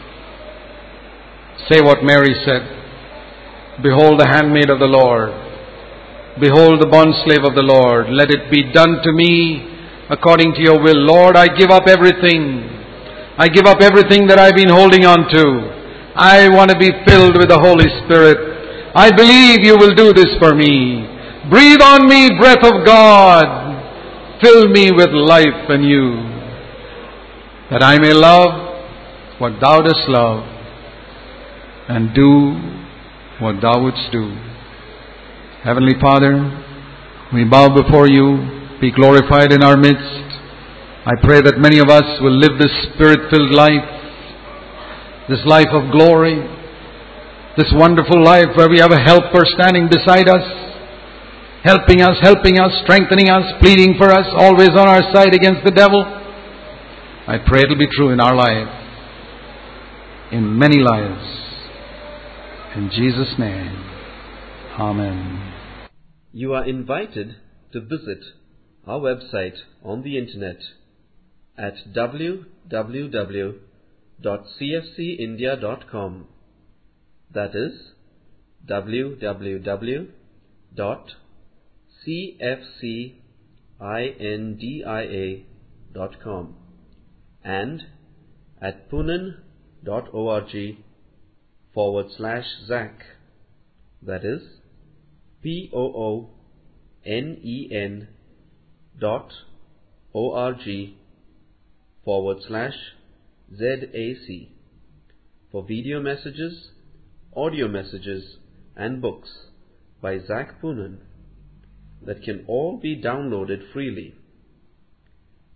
Say what Mary said. Behold the handmaid of the Lord. Behold the bondslave of the Lord. Let it be done to me according to your will. Lord, I give up everything. I give up everything that I've been holding on to. I want to be filled with the Holy Spirit. I believe you will do this for me. Breathe on me, breath of God. Fill me with life anew, that I may love what thou dost love and do what thou wouldst do. Heavenly Father, we bow before you. Be glorified in our midst. I pray that many of us will live this Spirit-filled life, this life of glory, this wonderful life where we have a helper standing beside us, helping us, helping us, strengthening us, pleading for us, always on our side against the devil. I pray it will be true in our life, in many lives. In Jesus' name, Amen. You are invited to visit our website on the internet at w w w dot c f c india dot com. That is w w w dot c f c india dot com and at poonen dot org forward slash Zach. That is P O O N E N dot O-R-G forward slash Z-A-C for video messages, audio messages and books by Zach Poonen that can all be downloaded freely.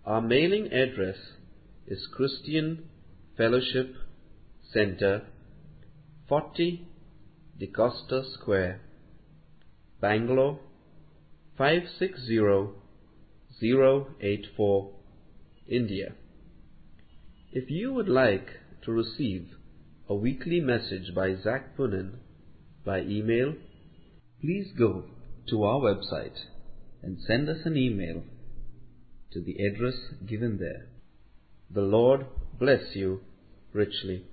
Our mailing address is Christian Fellowship Center, forty DeCosta Square, Bangalore five six zero zero eight four, India. If you would like to receive a weekly message by Zac Poonen by email, please go to our website and send us an email to the address given there. The Lord bless you richly.